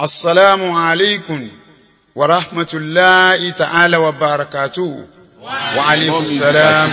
السلام عليكم ورحمة الله تعالى وبركاته. وعليكم السلام.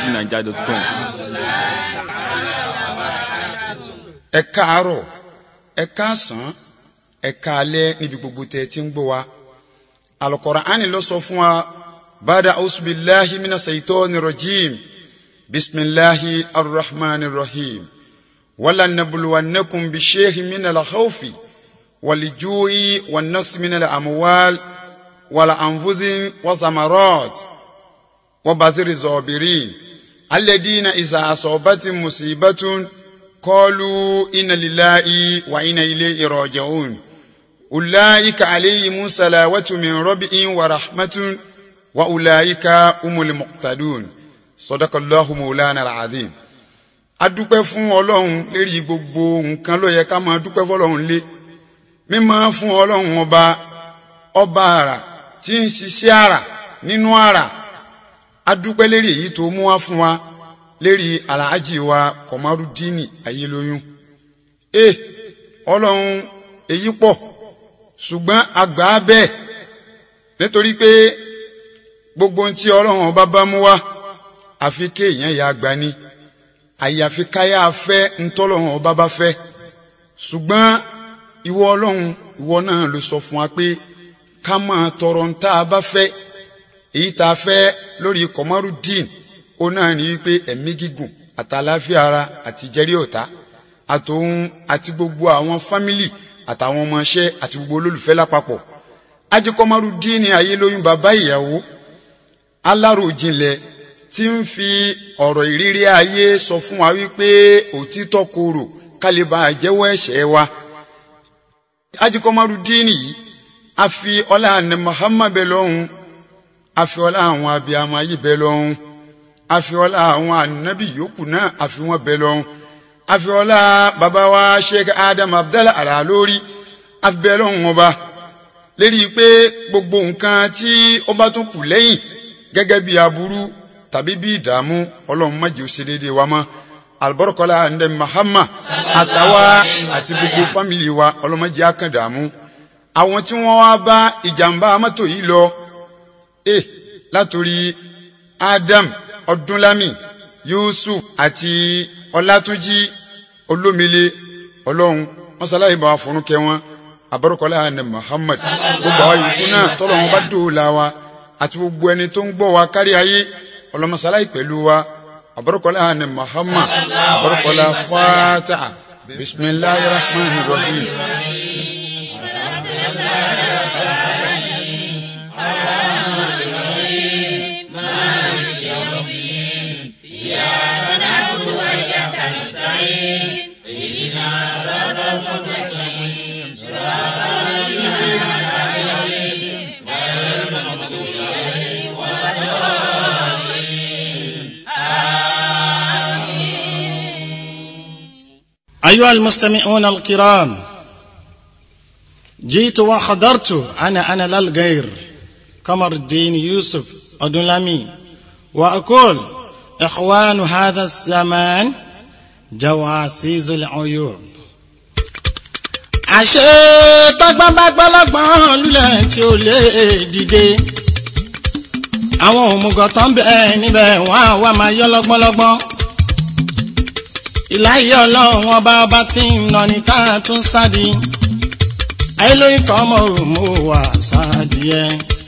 ẹ káàárọ̀, ẹ káàsán, ẹ káalẹ́ níbi gbogbo tẹ́ tí ń gbọ́ wa. Al-Qur'ani ló sọ fún wa bada ausbillahi minash shaitani rajim bismillahi arrahmanir rahim walanabluwannakum bishay'in minal khawfi wal-ju'i wan-naqsi minal amwal wal-anfusi was-samarat wabashiri sabirin alladhina idha asabathum musibatun qalu inna lillahi wa inna ilayhi raji'un ulaika alayhim salawatu min rabbihim wa rahmatun wa ulaika humul muqtadun. Sadaqallahu maulana al-azim. Adúpẹ́ fún Ọlọ́run lérí gbogbo nǹkan ló yẹ ká máa dúpẹ́ fọ́lọ́run lé. Mímọ́ fún Ọlọ́run ọba àrà tí ń ṣiṣẹ́ àrà nínú àrà. Adúpẹ́ lérí èyí tó mú wá fún wa lérí Alhaji wa Komarudini Ayélóyún. Ọlọ́run èyí pọ̀ ṣùgbọ́n àgbà bẹ́ẹ̀ nítorí pé gbogbo ohun tí Ọlọ́run ọba bá mú wá àfi kéèyàn ya àgbà ni àyàfi káyà fẹ́ ntọ́lọ́run ọba bá fẹ́ ṣùgbọ́n ìwọ Ọlọ́run ìwọ náà ló sọ fún wa pé ká máa tọrọ ń tá a bá fẹ́ èyí tá a fẹ́ lórí Komarudin ó náà ní wípé ẹ̀mí gígùn àtàláfíà ara àti jẹ́rí ọ̀tá àtòun àti gbogbo àwọn fámìlì àtàwọn ọmọọṣẹ́ àti gbogbo olólùfẹ́ lápapọ̀. Haji Komarudin Ayélóyún bàbá ìyàwó aláròjinlẹ̀ tí ń fi ọ̀rọ̀ ìrírí ayé sọ fún wa wípé òtítọ́ korò kálíbà jẹ́wọ́ ẹ̀ṣẹ̀ wa. Haji Komarudin yìí a fi ọlá àná Muhammad bẹ lọ́hùn, a fi ọlá àwọn abiyamọ ayé bẹ lọ́hùn, a fi ọlá àwọn ànábì yòókù náà a fi wọ́n bẹ lọ́hùn, a fi ọlá bàbá wa Sheikh Adam Abdallah Al-Alori a fi bẹ lọ́hùn ọba lérí pé gbogbo nǹkan tí ó bá tún kù lẹ́yìn gẹ́gẹ́ bí aburú tàbí bí ìdààmú Ọlọ́run má jẹ́ ó ṣe déédéé wa mọ́. Albarkola ande Muhammad àtàwa àti gbogbo fámìlì wa Ọlọ́run má jẹ́ á kàn dààmú. Àwọn tí wọ́n wá bá ìjàmbá mọ́tò yìí lọ látòrí Adam Ọdúnlámì Yusuf àti Ọlátúnjí Olómìlé Ọlọ́run mọ́sálàyé bá wa fọ́nú kẹ́ wọn. Albarkola ande Muhammad gbogbo àwọn yòókù náà tọ́lọ̀ wọn bá dóòlà wa àti gbogbo ẹni tó ń gbọ́ wa kárí ayé ọlọ́mọsálàyé pẹ̀lú wa. Albarkola ande Muhammad albarkola Fatiha bismillahir rahmanir rahim. أيها المستمعون الكرام، جئت وحضرت أنا لا الغير قمر-الدين يوسف أدونلامي وأقول إخوان هذا الزمان جواسيس العيوب. àṣé tọ́gbọ́n lulẹ̀ tí ó lè dìde àwọn òmùgọ̀ tó ń bẹ níbẹ̀ wọ́n á wá máa yọ́ lọ́gbọ́nlọ́gbọ́n. Ìláyé Ọlọ́run ọba tí ń nà ní ká tún sádi Ayélóyún Komaru wà sáadìẹ.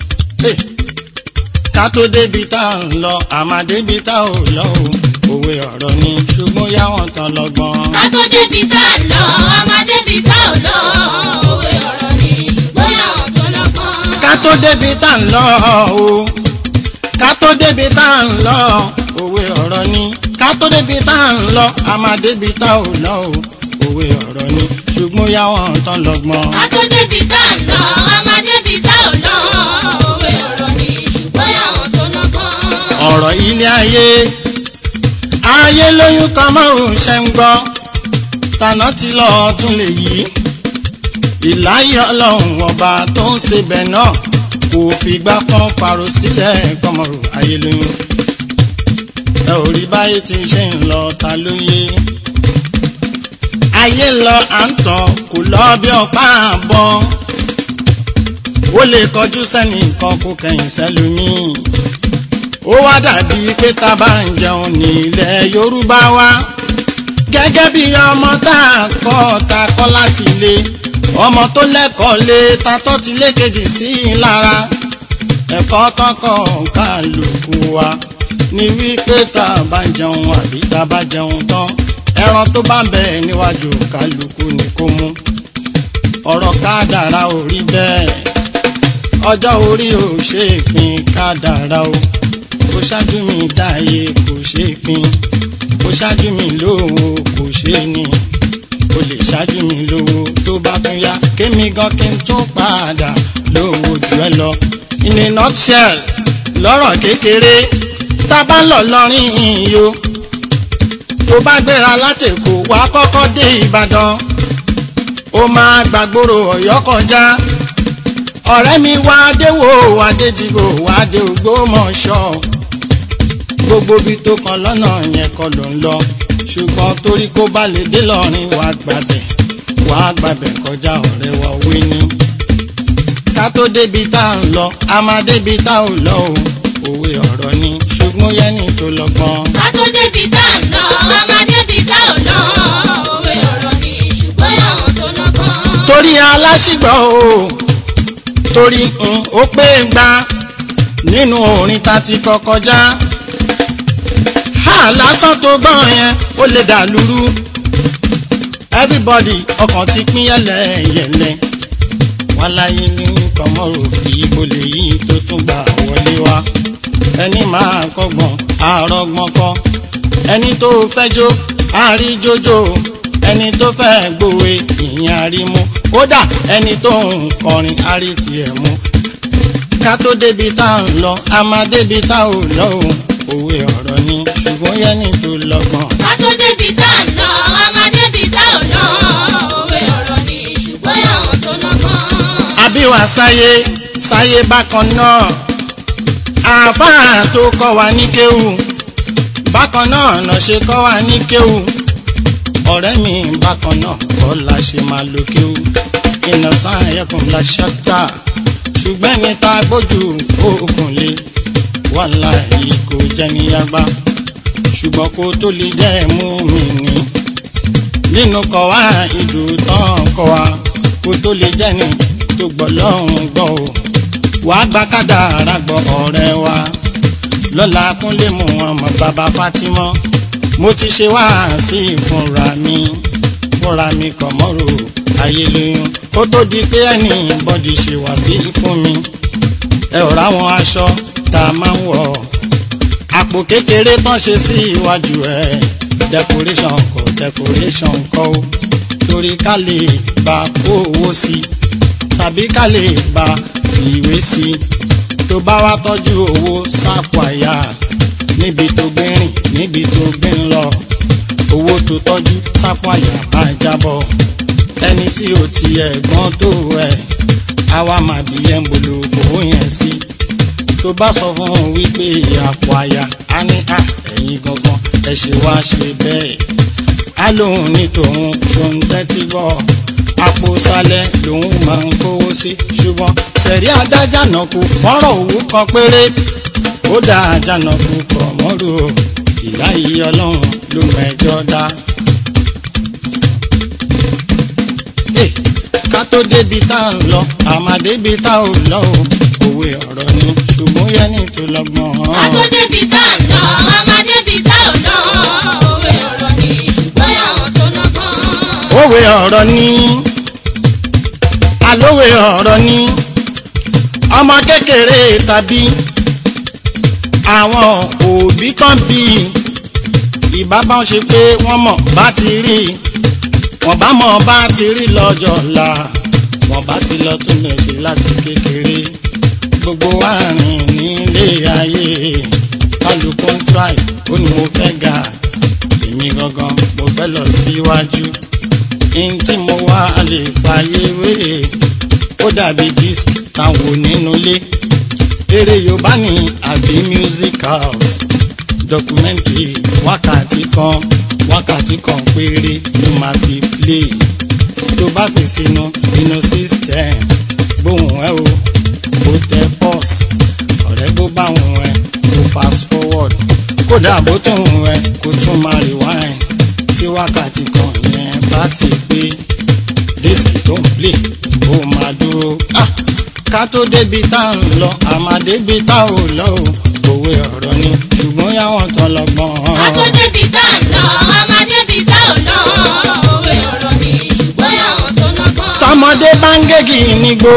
Ká tó débi tá ń lọ àmà débi tá ò lọ òwe ọ̀rọ̀ ni ṣùgbọ́n yá wọn tán lọ́gbọ́n. Ká tó débi tá ń lọ àmà débi tá ò lọ òwe ọ̀rọ̀ ni ṣùgbọ́n yá wọn tán lọ́gbọ́n. Ká tó débi tá ń lọ ká tó débi tá ń lọ òwe ọ̀rọ̀ ni. Ká tó débi tá ń lọ àmà débi tá ò lọ òwe ọ̀rọ̀ ni ṣùgbọ́n yá wọn tán lọ́gbọ́n. Ká tó débi tá ń lọ àmà débi tá ò lọ òwe ọ̀rọ̀ ni ṣùgbọ́n yá wọn tán lọ́gbọ́n. Ọ̀rọ̀ ilé ayé Ayélóyún Komaru ṣe ń gbọ́ tànà tí lọ tún lè yí. Ìláyé Ọlọ́run ọba tó ń ṣe bẹ̀ náà kò fìgbà kan fàrò sílẹ̀ Komaru Ayélóyún. Ẹ ò rí báyé tí ṣe ń lọ ta ló yé. Ayé lọ à ń tàn kò lọ bí ọ̀pá àbọ̀. ó lè kọjú sẹ́nìkan kó kẹ̀yìn sẹ́lòmíì. ó wá dàbí pé tá a bá ń jẹun ní ilẹ̀ Yorùbá wa gẹ́gẹ́ bí ọmọ tá a kọ́ láti ilé, ọmọ tó lẹ́kọ̀ọ́ lé tatọ́ ti lé kejì sí i lára. ẹ̀kọ́ tọ́kọ̀ kálukú wa ní wípé tá a bá ń jẹun àbí tá a bá jẹun tán ẹran tó bá ń bẹ níwájú kálukú ni kó mú. ọ̀rọ̀ kádàrá ò rí bẹ́ẹ̀, ọjọ́ orí ò ṣe é pín kádàrá o. kò ṣáájú mi dáyé kò ṣe é pín, kò ṣáájú mi lówó kò ṣe é ní. o lè ṣáájú mi lówó tó bá tún yá kémi gan kí n tún padà lówó jù ẹ lọ. in a nutshell lọ́rọ̀ kékeré tá a bá ń lọ lọ́rin iyo tó bá gbéra látẹ̀kọ́ wá kọ́kọ́ dé Ìbàdàn ó máa gbàgbóró Ọ̀yọ́ kọjá. ọ̀rẹ́ mi wá déwò wá déjìgbò wá dé Ògbómọ̀ṣọ́, gbogbo bí tó kan lọ́nà yẹn kọ́ ló ń lọ, ṣùgbọ́n torí kó bá lè dé lọ́rin wá gbàbẹ̀ kọjá ọ̀rẹ́ wa wé ní. ká tó débi tá à ń lọ a máa débi tá ò lọ o, òwe ọ̀rọ̀ ni ṣùgbọ́n yẹ́nì tó lọ́gbọ́n. ká tó débi tá à ń lọ a máa débi tá ò lọ, òwe ọ̀rọ̀ ni ṣùgbọ́n yàwọn tó lọ́gbọ́n. torí aláṣìgbọ́ o torí ó pé ń gbá nínú orin ta ti kọ kọjá. lásán tó gbọ́n yẹn ó lè dà lúrú. everybody ọkàn ti pín yẹlẹyẹlẹ. wọ́n láyé ní kọ́mọ́rò kí ibo lè yí tó tún gbà wọlé wá. ẹni máa kọ́gbọ́n àrọ́gbọ́n kọ́. ẹni tó fẹ́ jó àríjójó. ẹni tó fẹ́ gbòwe ìyẹn àrímú. kódà ẹni tó ń kọrin àrí tiẹ̀ mú. ká tó débi tá à ń lọ a máa débi tá ò lọ o. òwe ọ̀rọ̀ ni ṣùgbọ́n yẹ́nì tó lọ́gbọ́n. ká tó débi tá à ń lọ a máa débi tá ò lọ. òwe ọ̀rọ̀ ni ṣùgbọ́n yàwọn tó lọ́gbọ́n. àbíwá sáyé bákan náà. àáfàá tó kọ́ wa ní kéwù bákan náà náà ṣe kọ́ wa ní kéwù. ọ̀rẹ́ mi bákan náà kọ́ la ṣe máa lo kéwù. iná sáyẹ̀kùn la ṣáta ṣùgbọ́n ní ta gbójú òkun lé wàláhì kò jẹ́ níyàgbá. ṣùgbọ́n kó tó lè jẹ́ mú mi ní nínú kọ́ wa ìdù tán kọ́ wa kó tó lè jẹ́ ní tó gbọ́ lọ́hùn gbọ́ o. wàá gba kádàrá gbọ́ ọ̀rẹ́ wa lọ́la kúnlé mú wọn mọ̀ bàbá Fátímọ́. mo ti ṣe wáàsí fúnra mi Kọ̀mọ́rò Ayélóyún kó tó di pé ẹni bọ́dì ṣe wáàsí fún mi. ẹ ò ráwọn aṣọ tá a máa ń wọ̀ àpò kékeré tán ṣe sí iwájú ẹ̀ decoration kọ́ o torí ká lè bá kó owó sí tàbí ká lè bá fìwé sí. tó bá wá tọ́jú owó sápò àyà níbi tó gbé rìn níbi tó gbé ń lọ. owó tó tọ́jú sápò àyà bá jábọ̀. ẹni tí ò ti ẹ̀gbọ́n tó ẹ̀ àwa máa bí ẹ̀ ń bolo owó yẹn sí. tó bá sọ fún un wípé àpò àyà á ní ẹ̀yin gangan ẹ ṣe wá ṣe bẹ́ẹ̀. á lóun ní tòun ṣòun tẹ́tí bọ̀. àpò sálẹ̀ lòun máa ń kówó sí. ṣùgbọ́n sẹ̀rí adájànàkú fọ́nrán òwú kan péré. ó dá àjànàkú Kọ̀mọ́rò ìláyé ọlọ́run ló mẹ́jọ dá. ká tó débi tá à ń lọ àmà débi tá ò lọ o. òwe ọ̀rọ̀ ni ṣùgbọ́n yẹ́nì tó lọ́gbọ́n. ká tó débi tá à ń lọ àmà débi tá ò lọ. òwe ọ̀rọ̀ ni ṣùgbọ́n yàwọn tó lọ́gbọ́n. òwe ọ̀rọ̀ ni alówe ọ̀rọ̀ ni ọmọ kékeré tàbí àwọn òbí kan bí ìbábá ṣe pé wọ́n mọ̀ bá ti rí wọ́n bá mọ̀ bá ti rí lọ́jọ́ ọ̀la wọ́n bá ti lọ tún lè ṣe láti kékeré. gbogbo wa rìn nílé ayé kálukú ń try ó ní mo fẹ́ ga èmi gangan mo fẹ́ lọ síwájú. in tí mo wá lè fàyè wéré ó dàbí disc táwọn nínú ilé. eré Yorùbá ní àbí musicals documentary wákàtí kan péré ló máa fi play. tó bá fi sínú system gbóhùn ẹ o kódà bó tún ẹ kó tún máa rewind tí wákàtí kan yẹn bá ti gbé dísìkì tó ń play ó máa dúró. ká tó débi tá ń lọ àmà débi tá ò lọ o òwe ọ̀rọ̀ ni ṣùgbọ́n yàwọn tán lọ́gbọ́n. ká tó débi tá ń lọ àmà débi tá ò lọ òwe ọ̀rọ̀ ni ṣùgbọ́n yàwọn tán lọ́gbọ́n. tọmọdé bá ń gégi nígbó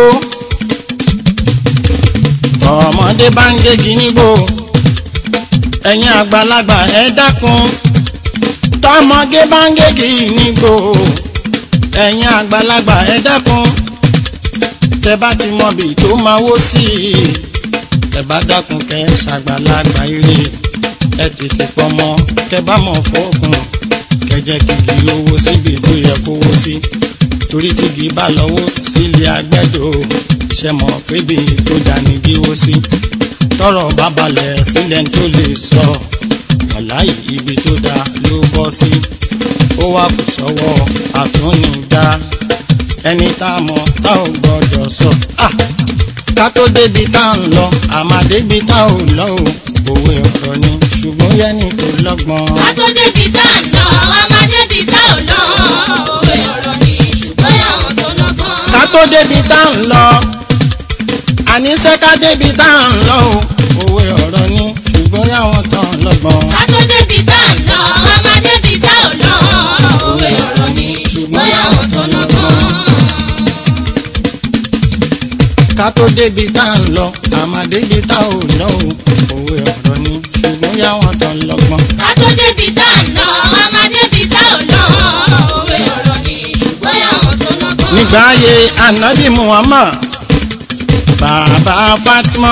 tọmọdé bá ń gégi nígbó ẹ̀yin àgbàlagbà ẹ dákun tọmọdé bá ń gégi nígbó ẹ̀yin àgbàlagbà ẹ dákun tẹ bá ti mọ bí tó máa wó sí i tẹ bá dákun kẹ ṣàgbàlagbà ire ẹ tètè pọmọ kẹ bá mọ fọkùn kẹ jẹ kìkì owó síbi tó yẹ kó wó sí torí tígi bá lọ́wọ́ sílé agbẹ́dọ̀ ṣe mọ̀ pébi tó dání gíwó sí tọrọ bá balẹ̀ sílẹ̀ tó lè sọ wàláì ibi tó dáa ló bọ́ sí ó wá kù sọ́wọ́ àtúnidá ẹni tá a mọ̀ tá ò gbọ́dọ̀ sọ. ká tó débi tá ń lọ àmà débi tá ò lọ o òwe ọ̀rọ̀ ni ṣùgbọ́n yẹ́nì tó lọ́gbọ́n. ká tó débi tá ń lọ àmà débi tá ò lọ òwe ọ̀rọ̀ ni ṣùgbọ́n yàwọn tó lọ́gbọ́n. ká tó débi tá ń lọ àníṣe ká débi tá ń lọ o òwe ọ̀rọ̀ ni ṣùgbọ́n yàwọn tó lọ́gbọ́n. ká tó débi tá ń lọ àmà débi tá ò lọ òwe ọ̀rọ̀ ni ṣùgbọ́n yàwọn tó lọ́gbọ́n. ká tó débi tá ń lọ àmà débi tá ò lọ òwe ọ̀rọ̀ ni ṣùgbọ́n yàwọn tó lọ́gbọ́n. ká tó débi tá ń lọ àmà débi tá ò lọ òwe ọ̀rọ̀ ni ṣùgbọ́n yàwọn tó lọ́gbọ́n. nígbà ayé anabi Muhammad bàbá Fatima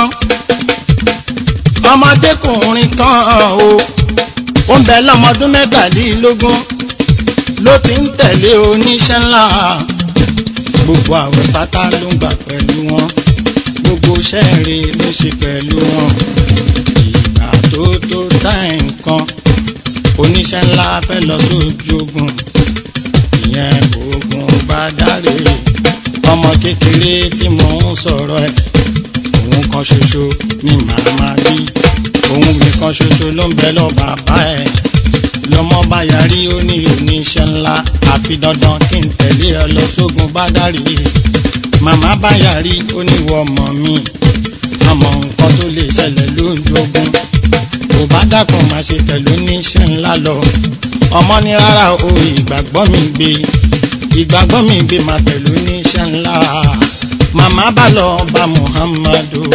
ọmọdékùnrin kan o ó ń bẹ lọ́mọdún mẹ́tàlélógún ló ti ń tẹ̀lé oníṣẹ́ ńlá gbogbo àwẹ̀ pátá ló ń gbà pẹ̀lú wọn gbogbo iṣẹ́ rẹ̀ ló ṣe pẹ̀lú wọn ìgbà tó táìm kan oníṣẹ́ ńlá fẹ́ lọ sójú ogun ìyẹn ogun Bádàrè ọmọ kékeré tí mò ń sọ̀rọ̀ ẹ̀ òun kan ṣoṣo ni màmá bí òun nìkan ṣoṣo ló ń bẹ lọ bàbá ẹ̀ lọ́mọ bá yarí ó ní oníṣẹ́ ńlá àfi dandan kí n tẹ̀lé ẹ lọ sógun Bádàrè màmá bá yarí ó ní wọ ọmọ mi àmọ́ nǹkan tó lè ṣẹlẹ̀ lójú ogun kò bá dákun má ṣe tẹ̀lé oníṣẹ́ ńlá lọ ọmọ ní rárá o ìgbàgbọ́ mi gbé má tẹ̀lé oníṣẹ́ ńlá màmá bá lọ bá Muhammadu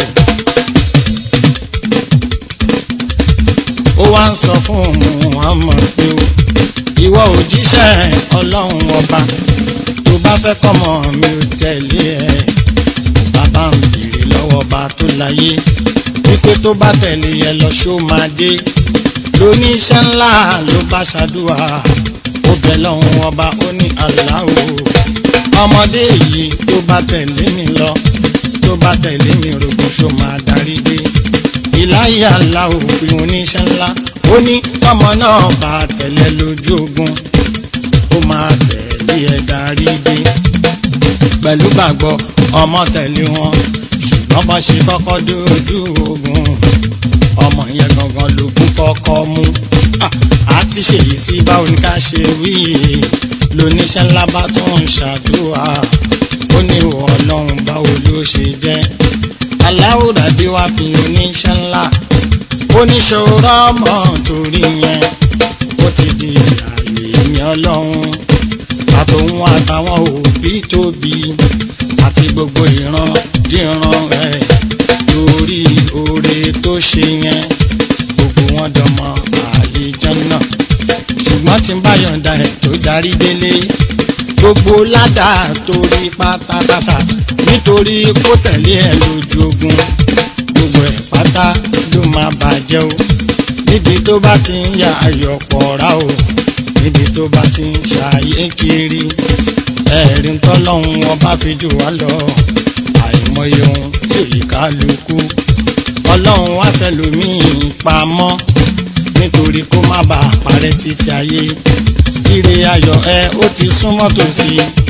ó wá ń sọ fún Muhammad pé o ìwọ òjíṣẹ́ ọlọ́run ọba tó bá fẹ́ kọ́mọ mi ò tẹ̀lé ẹ bàbá ń bèrè lọ́wọ́ ọba tó láyé wípé tó bá tẹ̀lé ẹ lọ ṣó máa dé lóníṣẹ́ ńlá ló bá ṣàdúrà ó bẹ̀ lọ́hùn ọba ó ní Allahu ọmọdé yìí tó bá tẹ̀lé mi lọ tó bá tẹ̀lé mi rògbòn ṣó máa darí dé ìláyé Allahu fi oníṣẹ́ ńlá ó ní ọmọ náà bá tẹ̀lé lójú ogun ó máa tẹ̀lé ẹ darí dé pẹ̀lú gbàgbọ́ ọmọ tẹ̀lé wọn ṣùgbọ́n bá ṣe kọ́kọ́ dójú ogun ọmọ yẹn gangan lógún kọ́kọ́ mú àti ṣèyí sí báwo ni ká ṣe wí lóníṣẹ́ ńlá bá tó ń ṣàdúrà ó ní ìwọ Ọlọ́run báwo ló ṣe jẹ́ aláwòrán-dé wá fi oníṣẹ́ ńlá oníṣòro ọmọ torí yẹn ó ti di ààyè mi Ọlọ́run àtòun àtàwọn òbí tóbi àti gbogbo ìran díran ẹ̀ lórí oore tó ṣe yẹn gbogbo wọn dọmọ àlìjànnà ṣùgbọ́n tí ń bá yọ̀ǹda ẹ̀ tó darí délé gbogbo ládàá torí pátápátá nítorí kó tẹ̀lé ẹ lójú ogun gbogbo ẹ̀ pátá ló máa bàjẹ́ o níbi tó bá ti ń ya àyọ̀pọ̀ rà o níbi tó bá ti ń ṣàyé kiri ẹ̀rí tọ́lọ́hún ọba fi jù wá lọ àìmọye ohun tí òyì kálukú ọlọ́run wá fẹ́ lòmíì pamọ́ nítorí kó má bàa parẹ́ títí ayé ire ayọ̀ ẹ ó ti súnmọ́ tòsí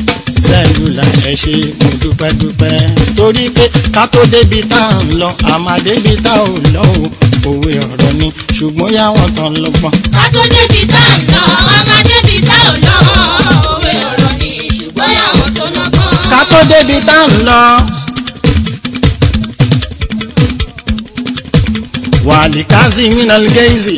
Sẹ́lúlà ẹ ṣé mo dúpẹ́ dúpẹ́ torí pé ká tó débi tá à ń lọ àmà débi tá ò lọ o òwe ọ̀rọ̀ ni ṣùgbọ́n yáwọn tán lọ́gbọ́n. ká tó débi tá à ń lọ àmà débi tá ò lọ òwe ọ̀rọ̀ ni ṣùgbọ́n yáwọn tó lọ́gbọ́n. ká tó débi tá à ń lọ. wàlíkázì minal geizi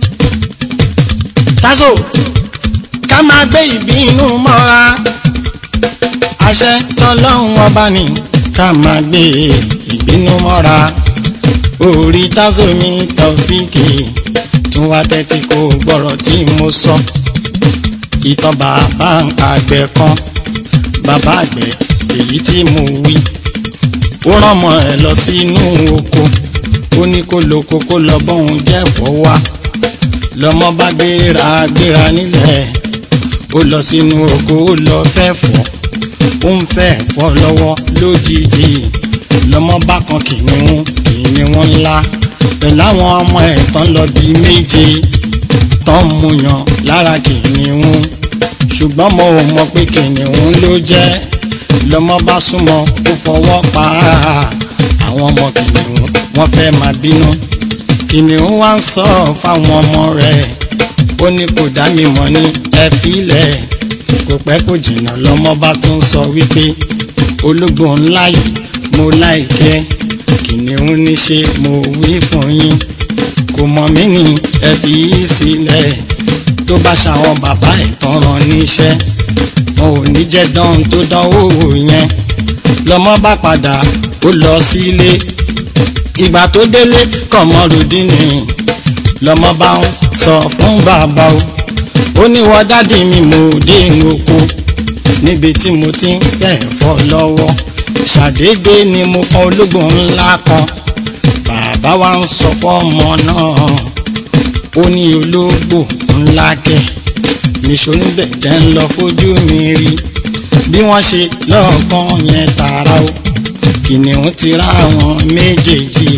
tazo ká máa gbé ìbínú mọ́ra àṣẹ tọlọ́hun ọba ni ká máa gbé ìbínú mọ́ra orí tazo mi Taofiki tún wá tẹ́tí kó gbọ́rọ̀ tí mo sọ ìtàn bàbá àgbẹ̀ kan bàbá àgbẹ̀ èyí tí mo wí ó rán ọmọ ẹ̀ lọ sínú oko ó ní kó lóko kó lọ bóun jẹ́fọ́ wá lọ́mọ bá gbéra nílẹ̀ ó lọ sínú oko ó lọ fẹ́ fọ́ ó ń fẹ́ fọ́ lọ́wọ́ lójijì lọ́mọ bá kan kìnìún ńlá pẹ̀lú àwọn ọmọ ẹ̀ tán lọ bí méje tán mú yàn lára kìnìún ṣùgbọ́n mo ò mọ̀ pé kìnìún ló jẹ́ lọ́mọ bá súnmọ́ ó fọwọ́ pa àwọn ọmọ kìnìún wọ́n fẹ́ máa bínú kìnìún wá ń sọ fáwọn ọmọ rẹ̀ ó ní kò dá mi mọ̀ ní ẹ fílẹ̀ kò pẹ́ kò jìnnà lọ́mọ bá tún sọ wípé ológbò ńlá yìí mo láìkẹ́ kìnìún ní ṣe mo wí fún yín kò mọ̀ mí ní ẹ fi í sílẹ̀ tó bá ṣàwọn bàbá ẹ̀ tán rán níṣẹ́ wọn ò ní jẹ́ dán tó dánwò yẹn lọ́mọ bá padà ó lọ sílé ìgbà tó délé Kọmọrùdíìnì lọ́mọ bá ń sọ fún bàbá ó ní wọ́n dádì mi mo dé oko níbi tí mo ti ń fẹ́ fọ́ lọ́wọ́ ṣàdédé ni mo kan ológbò ńlá kan bàbá wa ń sọ fọ́mọ náà ó ní ológbò ńlá kẹ̀ níṣó níbẹ̀ jẹ́ ń lọ fojú mi rí bí wọ́n ṣe lọ́ọ̀kan yẹn tààrà o kìnìún ti rá àwọn méjèèjì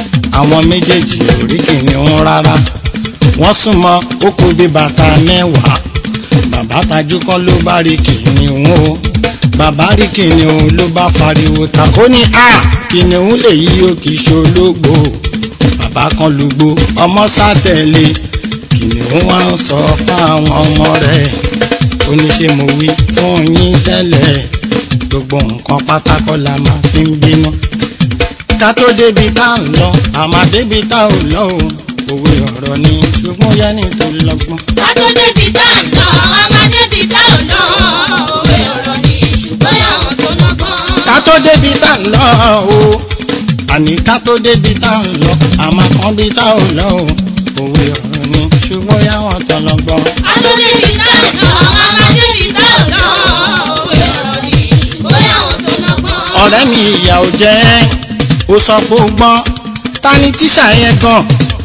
ò rí kìnìún rárá wọ́n súnmọ́ ó kù bí bàtà mẹ́wàá bàbá tajú kọ́ ló bá rí kìnìún o bàbá rí kìnìún ló bá fariwo ta ó ní a kìnìún lè yí ó kì í ṣológbò bàbá kan lùgbò ọmọ sátẹ̀lé kìnìún wá ń sọ fáwọn ọmọ rẹ̀ ó ní ṣé mo wí fún yín tẹ́lẹ̀ gbogbo nǹkan pátákọ́ la máa fi ń bínú ká tó débi tá à ń lọ àmà débi tá ò lọ o òwe ọ̀rọ̀ ni ṣùgbọ́n yá ní tó lọ́gbọ́n. ká tó débi tá à ń lọ àmà débi tá ò lọ òwe ọ̀rọ̀ ni ṣùgbọ́n yáwọn tó lọ́gbọ́n. ká tó débi tá à ń lọ o àní ká tó débi tá à ń lọ àmà kan bí tá ò lọ o òwe ọ̀rọ̀ ni ṣùgbọ́n yáwọn tó lọ́gbọ́n. ká tó débi tá à ń lọ àmà débi tá ò lọ òwe ọ̀rọ̀ ni ṣùgbọ́n yáwọn tó lọ́gbọ́n. ọ̀rẹ́ mi ìyà ò jẹ́ ó sọ pé ó gbọ́n ta ni tíṣà yẹn gan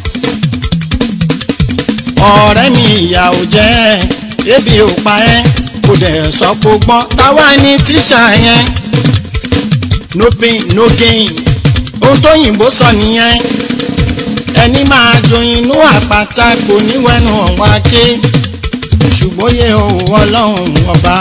ọ̀rẹ́ mi ìyà ò jẹ́ ebi ò pa ẹ́ kò dẹ̀ sọ pé ó gbọ́n táwa ni tíṣà yẹn no pain no gain ohun tó yìnbó sọ nìyẹn ẹni máa joyin inú àpáta kò níwẹ̀nu ọ̀wá ké ṣùgbọ́n yẹ òwò ọlọ́run ọba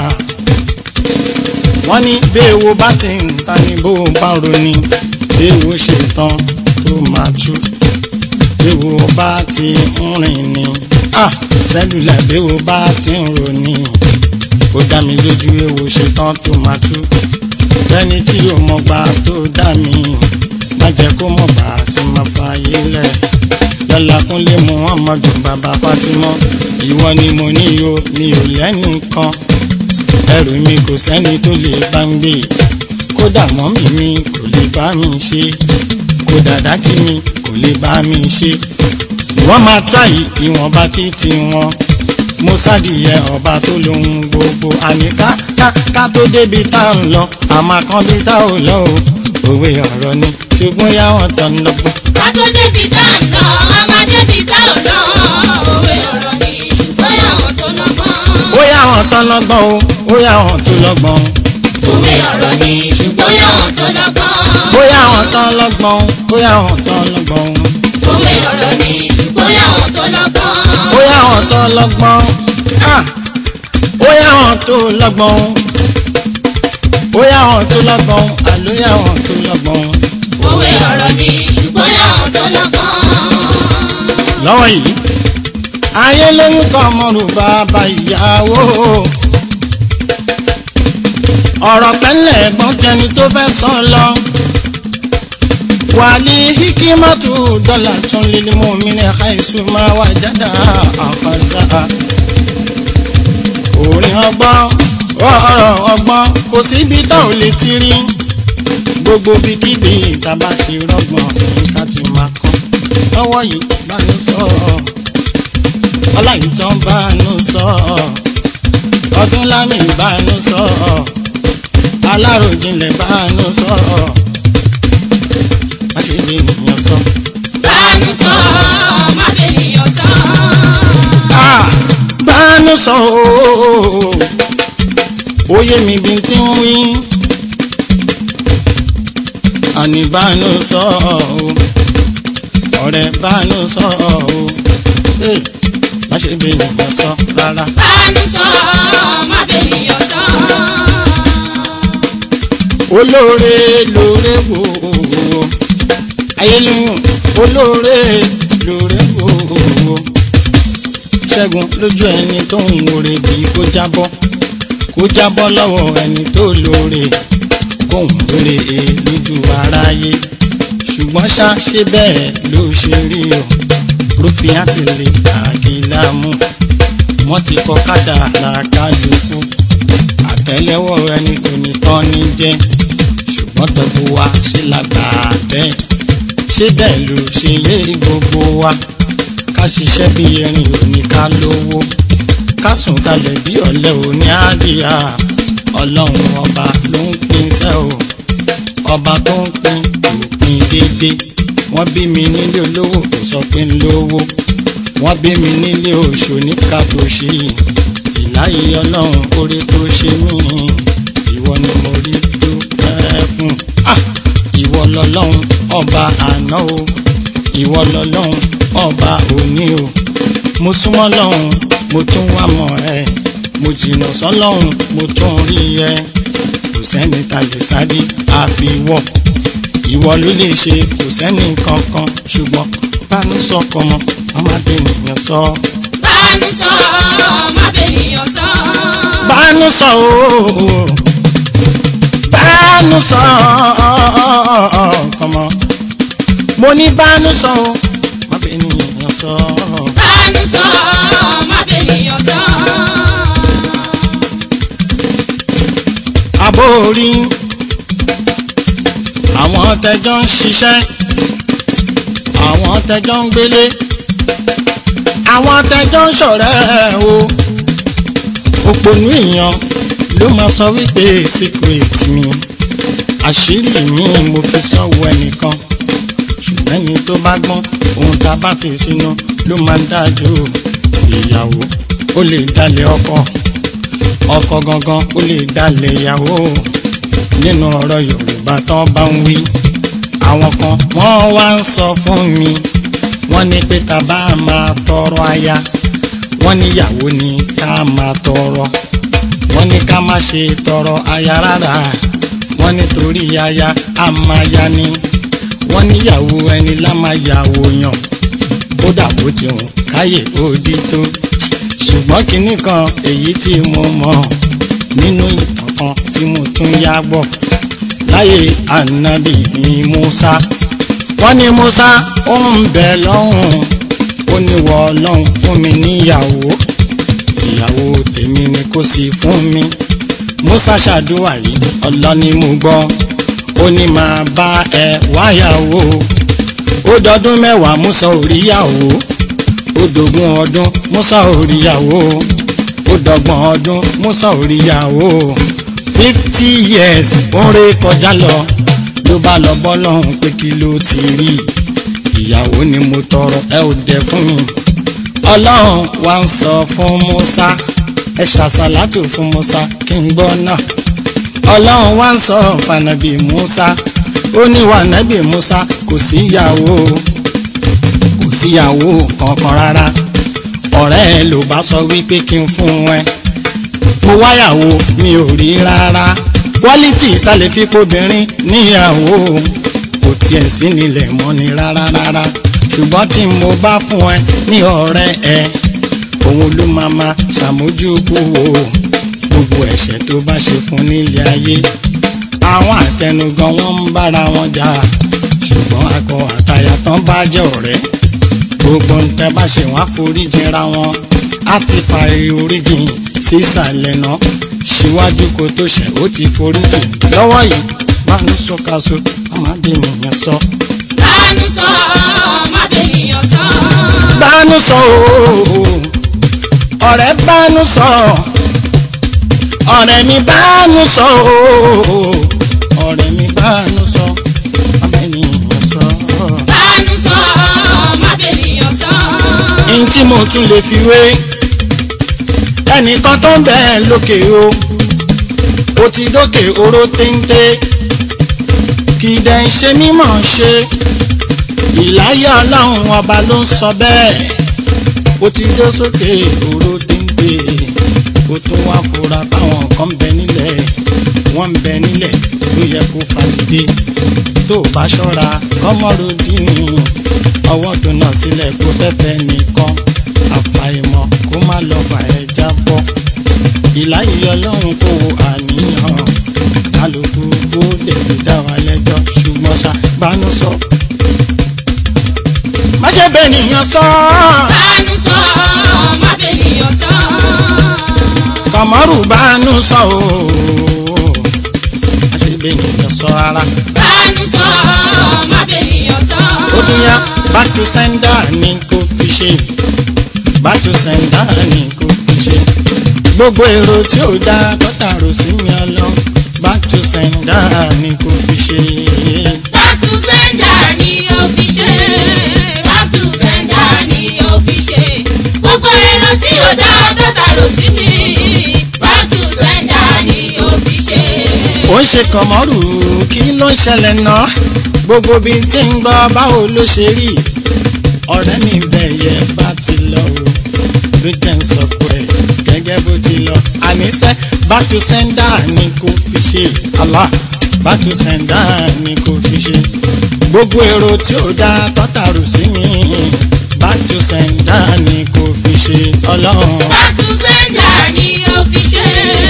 wọ́n ní béèwo bá ti ń ta ni bó bá ń roni béèwo ṣe tán tó máa tú béèwo bá ti ń rìn ni Sẹ́lúlà béèwo bá ti ń roni ó dá mi lójú èwo ṣe tán tó máa tú lẹ́ni tí yóò mọ̀ gbà tó dá mi má jẹ́ kó mọ̀ bá ti máa fààyè lẹ̀ lọ́la Kúnlé Muhammadu bàbá Fatima ìwọ ni mo ní yo mi ò lẹ́nìkan ẹrù mi kò sẹ́ni tó lè bá ń gbé kódà mọ́mì mi kò lè bá mi ṣe kódà dádì mi kò lè bá mi ṣe wọ́n máa tráyì ìwọ̀nba títí wọn mo sádìyẹ ọba tó lóhun gbogbo àní ká tó débi tá à ń lọ àmà kan bí tá ò lọ o òwe ọ̀rọ̀ ni ṣùgbọ́n yáwọn tán lọ́gbọ́n. ká tó débi tá à ń lọ àmà débi tá ò lọ òwe ọ̀rọ̀ ni ṣùgbọ́n yáwọn tó lọ́gbọ́n. ó yáwọn tán lọ́gbọ́n ó yáwọn tó lọ́gbọ́n. òwe ọ̀rọ̀ ni ṣùgbọ́n yáwọn tó lọ́gbọ́n. ó yáwọn tán lọ́gbọ́n ó yáwọn tán lọ́gbọ́n. òwe ọ̀rọ̀ ni ṣùgbọ́n yáwọn tó lọ́gbọ́n. ó yáwọn tán lọ́gbọ́n ó yáwọn tó lọ́gbọ́n ó yá wọn tó lọ́gbọ́n àló yá wọn tó lọ́gbọ́n. òwe ọ̀rọ̀ ni ṣùgbọ́n yàwọn tó lọ́gbọ́n. lọ́wọ́ yìí ayé lóyún kan mọ́rù bàbá ìyàwó ọ̀rọ̀ pẹ́lẹ̀ ẹ̀gbọ́n jẹni tó fẹ́ sàn lọ. wàlí hikimatu dọ́là tún lílí mú mi ní àìsùn máa wà jáde àfàṣà. orin ọgbọ́n ọ̀rọ̀ ọgbọ́n kò síbi tá ò lè ti rí gbogbo bí kíbi ìtàbá ti rọgbọ́n nǹkan ti máa kọ́. lọ́wọ́ yìí bánú sọ ọláyìntàn bánú sọ ọdún lámì bánú sọ aláròjinlẹ̀ bánú sọ má ṣe lè nìyàn sọ. bánú sọ má bẹ nìyàn sọ. bánú sọ oyè mi bí tí ń wí àní bánú sọ ọ̀rẹ́ bánú sọ má ṣe bẹ nìyàn sọ rárá. bánú sọ má bẹ nìyàn sọ. olóore lóore wò ayélujára olóore lóore wò ṣẹ́gun lójú ẹni tó ń wòrè bí kó jábọ́ lọ́wọ́ ẹni tó lóore kó ń wòrè lójú aráyé ṣùgbọ́n ṣá ṣe bẹ́ẹ̀ ló ṣe rí o rúfin àti lè àkìlámù wọ́n ti kọ́ kádàrá kálukú àtẹ́lẹwọ́ ẹni kò ní tán ní jẹ́ ṣùgbọ́n tọ́jú wa ṣe lágbà bẹ́ẹ̀ ṣé bẹ́ẹ̀ ló ṣe yé gbogbo wa ká ṣiṣẹ́ bí erin òní ká lówó ká sùn kalẹ̀ bí ọ̀lẹ òní àdìyà ọlọ́run ọba ló ń pín iṣẹ́ o ọba tó ń pín òpin déédéé wọ́n bí mi nílé olówó kò sọ pé ń lówó wọ́n bí mi nílé oṣù ní kàtó ṣe ìláyé ọlọ́run oore tó ṣe mí ìwọ ni mo rí dúpẹ́ fún. ìwọ lọ́lọ́run ọba àná o ìwọ lọ́lọ́run ọba òní o mo súnmọ́ lọ́run mo tún wá mọ̀ ẹ́ mo jìnnà sọ́lọ́run mo tún rí ẹ kò sẹ́ni ta lè sáré àfiwọ́ ìwọ ló lè ṣe kò sẹ́ni kankan ṣùgbọ́n bánú sọ kọmọ ọmọdé nìyẹn sọ. bánú sọ má bẹ nìyàn sọ. bánú sọ ooo bánú sọ kọmọ mo ní bánú sọ o má bẹ nìyẹn sọ. bánú sọ má bẹ nìyàn sọ. àbórí àwọn tẹjọ ń ṣiṣẹ́ àwọn tẹjọ ń gbélé àwọn tẹjọ ń ṣọ̀rẹ́ o òpònú èèyàn ló máa sọ wípé secret mi àṣírí mi mo fi sọ́wọ́ ẹnìkan ṣùgbọ́n ẹni tó bá gbọ́n ohun tá a bá fi sínú ló máa ń dájú ìyàwó ó lè dalẹ̀ ọkọ gangan ó lè dalẹ̀ ìyàwó nínú ọ̀rọ̀ Yorùbá tán bá ń wí àwọn kan wọ́n wá ń sọ fún mi wọ́n ní pé tá bá máa tọrọ aya wọ́n níyàwó ni ká máa tọrọ wọ́n ní ká má ṣe tọrọ aya rárá wọ́n nítorí aya á máa ya ni wọ́n níyàwó ẹni lá máa yàwó yàn kódà bó ti hùn káyè ó dí tó ṣùgbọ́n kinní kan èyí tí mo mọ̀ nínú ìtàn kan tí mo tún yá gbọ́ láyé ànábì ní Musa wọ́n ní Musa ó ń bẹ lọ́hùn ó ní wọ Ọlọ́hun fún mi níyàwó ìyàwó tèmi ni kò sí fún mi Musa ṣàdúrà yìí ọlọ́ni mo gbọ́ ó ní máa bá ẹ wáyàwó ó dọdún mẹ́wàá Musa ò ríyàwó ó dógún ọdún Musa ò ríyàwó ó dọ́gbọ̀n ọdún Musa ò ríyàwó 50 years ó ré kọjá lọ ló bá lọ bọ́ lọ́hùn pé kí ló ti rí ìyàwó ni mo tọrọ ẹ ò dẹ fún mi Ọlọ́run wá ń sọ fún Musa ẹ ṣàṣàlátù fún Musa kí n gbọ́ náà Ọlọ́run wá ń sọ fànàbì Musa ó ní wà nábì Musa kò síyàwó kankan rárá ọ̀rẹ́ ẹ ló bá sọ wípé kí n fún ẹ mo wáyàwó mi ò rí rárá quality ta lè fi pobìnrin níyàwó kò tiẹ̀ sí nílẹ̀ mọ́ ni rárá rárá ṣùgbọ́n tí mo bá fún ẹ ní ọ̀rẹ́ ẹ òun ló máa ma ṣàmójúkú wo gbogbo ẹ̀ṣẹ̀ tó bá ṣe fún nílé ayé. àwọn àtẹnugan wọn ń bára wọn jà ṣùgbọ́n akọ àtàyà tán bá jẹ́ ọ̀rẹ́ gbogbo ń tẹ́ bá ṣe wọ́n àforíjìnra wọn á ti fa oríjìn sísàlẹ̀ náà síwájú kó tó ṣẹ̀ ó ti foríjìn lọ́wọ́ yìí bánú sọ́kaso ọmọdénìyàn sọ. bánú sọ ọmọdénìyàn sọ. bánú sọ ooo ọ̀rẹ́ bánú sọ ọ̀rẹ́ mi bánú sọ ooo ọ̀rẹ́ mi bánú sọ ọmọdénìyàn sọ. bánú sọ ọmọdénìyàn sọ. n tí mo tún lè fi wé ẹnìkan tó ń bẹ lókè o ti dókè oró téńté kì í dẹ̀ ń ṣe mímọ̀ ṣe ìláyà ọlọ́run ọba ló ń sọ bẹ́ẹ̀ ó ti dó sókè oró téńté ó tún wá fura táwọn kan ń bẹ nílẹ̀ wọ́n ń bẹ nílẹ̀ ló yẹ kó fàdìdé tó bá ṣọ́ra kọ́mọ́ròdínì ọwọ́ tó náà sílẹ̀ kó fẹ́fẹ́ nìkan àfàìmọ̀ kó má lọ fà ẹ́ jábọ́ ìláyé ọlọ́run kò wo àníyàn kálukú kó dẹ̀bi dá wa lẹ́jọ́ ṣùgbọ́n ṣá bánú sọ. má ṣe bẹ́ẹ̀ nìyàn sọ. bánú sọ má bẹ́ẹ̀ nìyàn sọ. kọ̀mọ́rù bánú sọ ooo má ṣe bẹ́ẹ̀ nìyàn sọ rárá. bánú sọ má bẹ́ẹ̀ nìyàn sọ. ó tún yá back to sender ni kò fi ṣe back to sender ni kò fi ṣe gbogbo èrò tí ò dá tọ́tàrò sí mi ọlọ́ back to sender ni kò fi ṣe. back to sender ni ó fi ṣe. back to sender ni ó fi ṣe. gbogbo èrò tí ò dá tọ́tàrò sí mi back to sender ni ó fi ṣe. ó ń ṣe kọ̀mọ́rù kí ló ń ṣẹlẹ̀ náà gbogbo bí n ti ń gbọ́ báwo ló ṣe rí ọ̀rẹ́ mi bẹ̀yẹ bá ti lọ o ló jẹ́ ń sọ pé gẹ́gẹ́ bó ti lọ àníṣe back to sender ni kò fi ṣe Allah back to sender ni kò fi ṣe gbogbo èrò tí ó dá tọ́tàrò sí mi back to sender ni kò fi ṣe ọlọ́run. back to sender ni ó fi ṣe.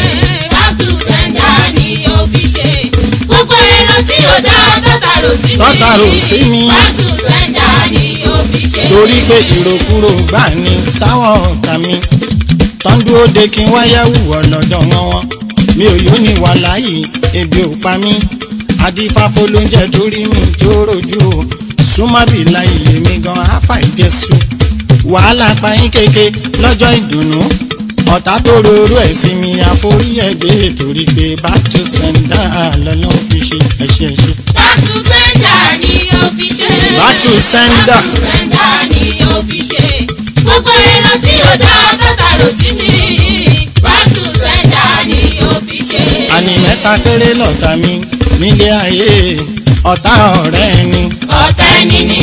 back to sender ni ó fi ṣe. gbogbo èrò tí ó dá tọ́tàrò sí mi. tọ́tàrò sí mi. back to sender ni ó fi ṣe. torí pé ìròkúrò gbà ní sáwọ́ ọ̀tá mi tọ́ndúró de kí n wáyé wùwọ́ lọ́dọ̀ wọn mi ò yóò ní wà láyé ebi ò pa mí adífáfó ló ń jẹ torí mi tó rojú o súnmọ́bì láyé èmi gan áfà ìjẹsù wàhálà payín kéke lọ́jọ́ ìdùnnú ọ̀tá tó rorú ẹ̀ sí mi àforí ẹ̀gbẹ́ torí pé back to sender lọ́lọ́ fi ṣe ẹ̀ṣẹ̀ ṣe. back to sender ni ó fi ṣe. back to sender. back to sender ni ó fi ṣe. gbogbo èrò tí ó dá tọ́tàrò sí mi back to sender ni ó fi ṣe. àní mẹ́ta péré lọ̀tá mi nílé ayé ọ̀tá ọ̀rẹ́ ẹni. ọ̀tá ẹni ni.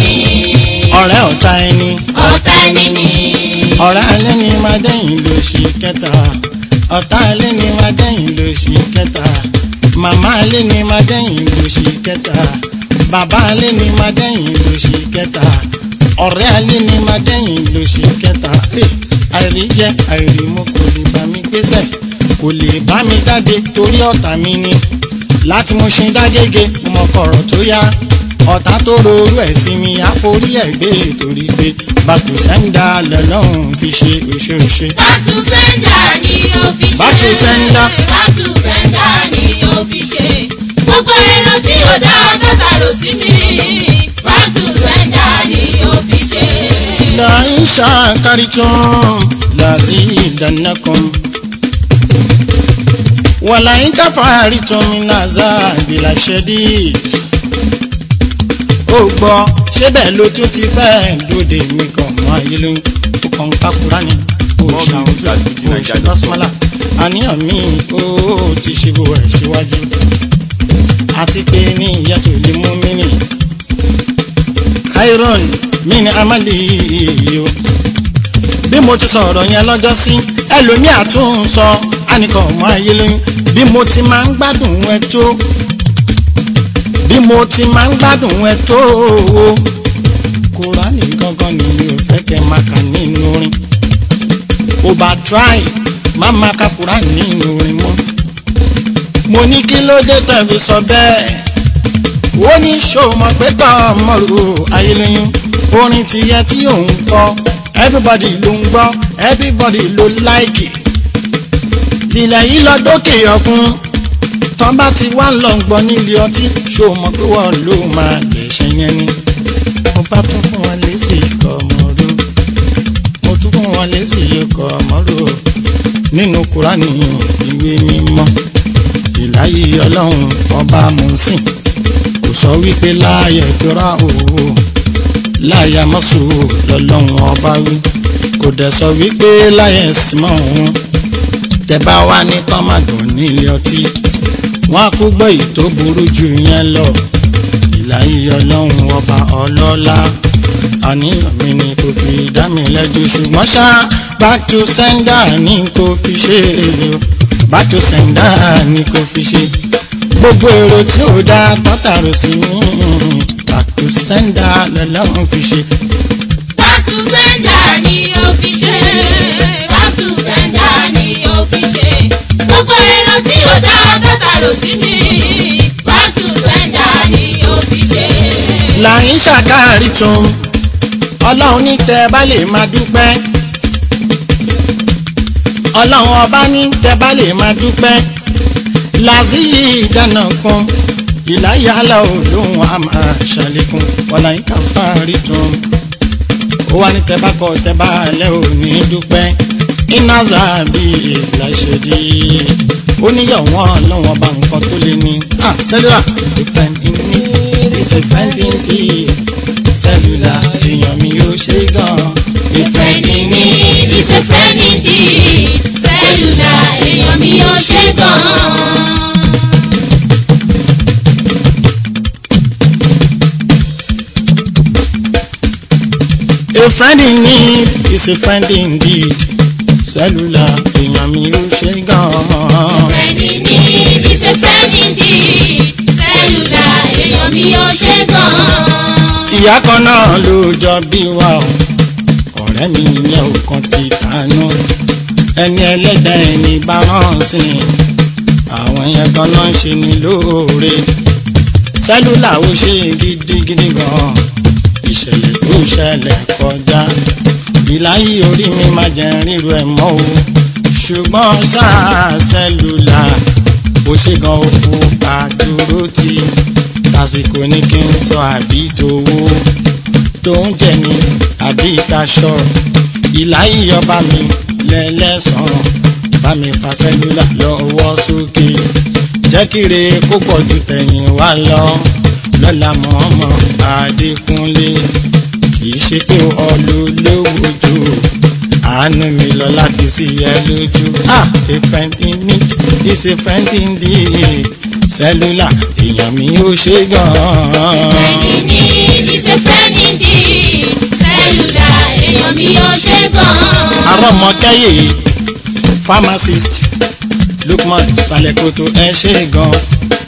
ọ̀rẹ́ ọ̀tá ẹni. ọ̀tá ẹni ni. ọ̀rẹ́ alẹ́ ni máa dẹ́yìn ló ṣì kẹta ọ̀tá alẹ́ ni máa dẹ́yìn ló ṣì kẹta màmá alẹ́ ni máa dẹ́yìn ló ṣì kẹta bàbá alẹ́ ni máa dẹ́yìn ló ṣì kẹta ọ̀rẹ́ alẹ́ ni máa dẹ́yìn ló ṣì kẹta àìrí jẹ àìrí mu kò lè bá mi gbéṣẹ́ kò lè bá mi jáde torí ọ̀tá mi ni láti mo ṣe dágége mo kọ̀rọ̀ tó yá ọ̀tá tó rorú ẹ̀ sí mi àforí ẹ̀ gbé torí pé back to sender lọ́lọ́run fi ṣe òṣèṣe. back to sender ni ó fi ṣe. back to sender. back to sender ni ó fi ṣe. gbogbo èrò tí ó dá tọ́tàrò sí mi back to sender ni ó fi ṣe. لئن شكرتم لأزيدنكم ولئن كفرتم من عذاب لشديد. ó gbọ́ ṣé bẹ́ẹ̀ ló tún ti fẹ́ lóde mi kan mọ́ ayé lóyún ó kàn ń kákúrá ni ó ṣe lọ́sọ́mọ́lá àníyàn mi ó ti ṣe bó ẹ̀ síwájú àti pé ní ìyá tó lè mú mi nì kairon mi ni amadi yìí o bí bí mo ti sọ̀rọ̀ yẹn lọ́jọ́ sí ẹlòmíà tún ń sọ àníkàn ọmọ ayé lóyún bí mo ti máa ń gbádùn ẹ tó bí mo ti máa ń gbádùn ẹ tó Kùránì gangan ni mi ò fẹ́ kẹ́ máa kà nínú orin over try má máa ka Kùránì nínú orin mọ́ mo ní kí ló dé tẹ̀fi sọ bẹ́ẹ̀ ó ní ṣó mọ̀ pé kọ́ ọmọ rò ayé lóyún orin ti yẹ tí òun kọ́ everybody ló ń gbọ́ everybody ló like it lílẹ̀ yìí lọ dókè ọkùn tán bá ti wá lọ gbọ́ nílé ọtí ṣó mọ̀ pé wọ́n ló máa lẹ̀ṣẹ̀ yẹn ni mo bá tún fún wọn lésì ikọ̀ ọmọdé mo tún fún wọn lésì ikọ̀ ọmọdé nínú Kùránì ìwé mímọ́ ìláyé Ọlọ́run ọba mùsìn kò sọ wípé láàyè kíra òwò láyà mọ́sù lọ́lọ́run ọba wí kò dẹ̀ sọ wípé láyè símọ́ òun tẹ́bá wá ní tọ́màdùn nílé ọtí wọ́n á kú gbọ́ èyí tó burú jù yẹn lọ ìláyé Ọlọ́run ọba ọlọ́lá àníyàn mi ni kò fi dá mi lẹ́jọ́ ṣùgbọ́n ṣá back to sender ní kò fi ṣe back to sender ní kò fi ṣe gbogbo èrò tí ò dá tọ́tàrò sí mi back to sender lọ́lọ́run fi ṣe. back to sender ni ó fi ṣe back to sender ni ó fi ṣe gbogbo èrò tí ò dá tọ́tàrò sí mi back to sender ni ó fi ṣe. làyín ṣàkáàrí tún Ọlọ́run ní tẹ́ bá lè máa dúpẹ́ Ọlọ́run ọba ní tẹ́ bá lè máa dúpẹ́ làzíyì ìdáná kan ìláyàlá olóhùn àmà ṣàlékún wọlá yín káfárí tún ó wá ní tẹ́ bá kọ tẹ́ bá lẹ́ ò ní dúpẹ́ iná zàbí ìlàṣẹ̀dí ó níyàwó Ọlọ́run ọba nǹkan tó lé ní sẹ́lúlà ìfẹ́ǹdì ní ìṣèfẹ́ǹdì ní sẹ́lúlà èèyàn mi yóò ṣe gan. ìfẹ́ǹdì ní ìṣèfẹ́ǹdì ní sẹ́lúlà èèyàn mi yóò ṣe gan. A friend in need is a friend indeed. Cellular, èèyàn mi ò ṣe gan-an. Friend in need is a friend indeed. Cellular, èèyàn mi ò ṣe gan-an. Ìyá kan náà ló jọ bí wa o. Ọ̀rẹ́ mi yẹn ò kan ti tànú. Ẹni ẹlẹ́dàá ẹni bá rán sí i. Àwọn yẹn gan náà ń ṣe ni lóore. Cellular ó ṣe gidigidi gan-an. Ìṣẹ̀lẹ̀ tó ṣẹlẹ̀ kọjá ìláyé orí mi máa jẹ́ ríru ẹ̀ mọ́ o ṣùgbọ́n ṣáà sẹ́lúlà ó ṣe gan òkú àdúró tí lásìkò ní kí n sọ àbí tówó tó ń jẹ ní àbí ìtaṣọ ìláyé ọba mi lẹ́lẹ́sàn bá mi fa sẹ́lúlà lọ́wọ́ sókè jẹ́ kíre kó pọ̀ ju tẹ̀yìn wá lọ lọ́la mọ̀ọ́mọ̀ Adékúnlé kì í ṣe pé ọlọ́lọ́wọ́ jù àánú mi lọ láti sí ẹ lójú. A friend in need is a friend indeed. Cellular èèyàn mi ò ṣe gan-an. A friend in need is a friend indeed. Cellular èèyàn mi ò ṣe gan-an. Arọ́mọkẹ́yẹ pharmacist Lukman Salekoto ẹ ṣe gan-an.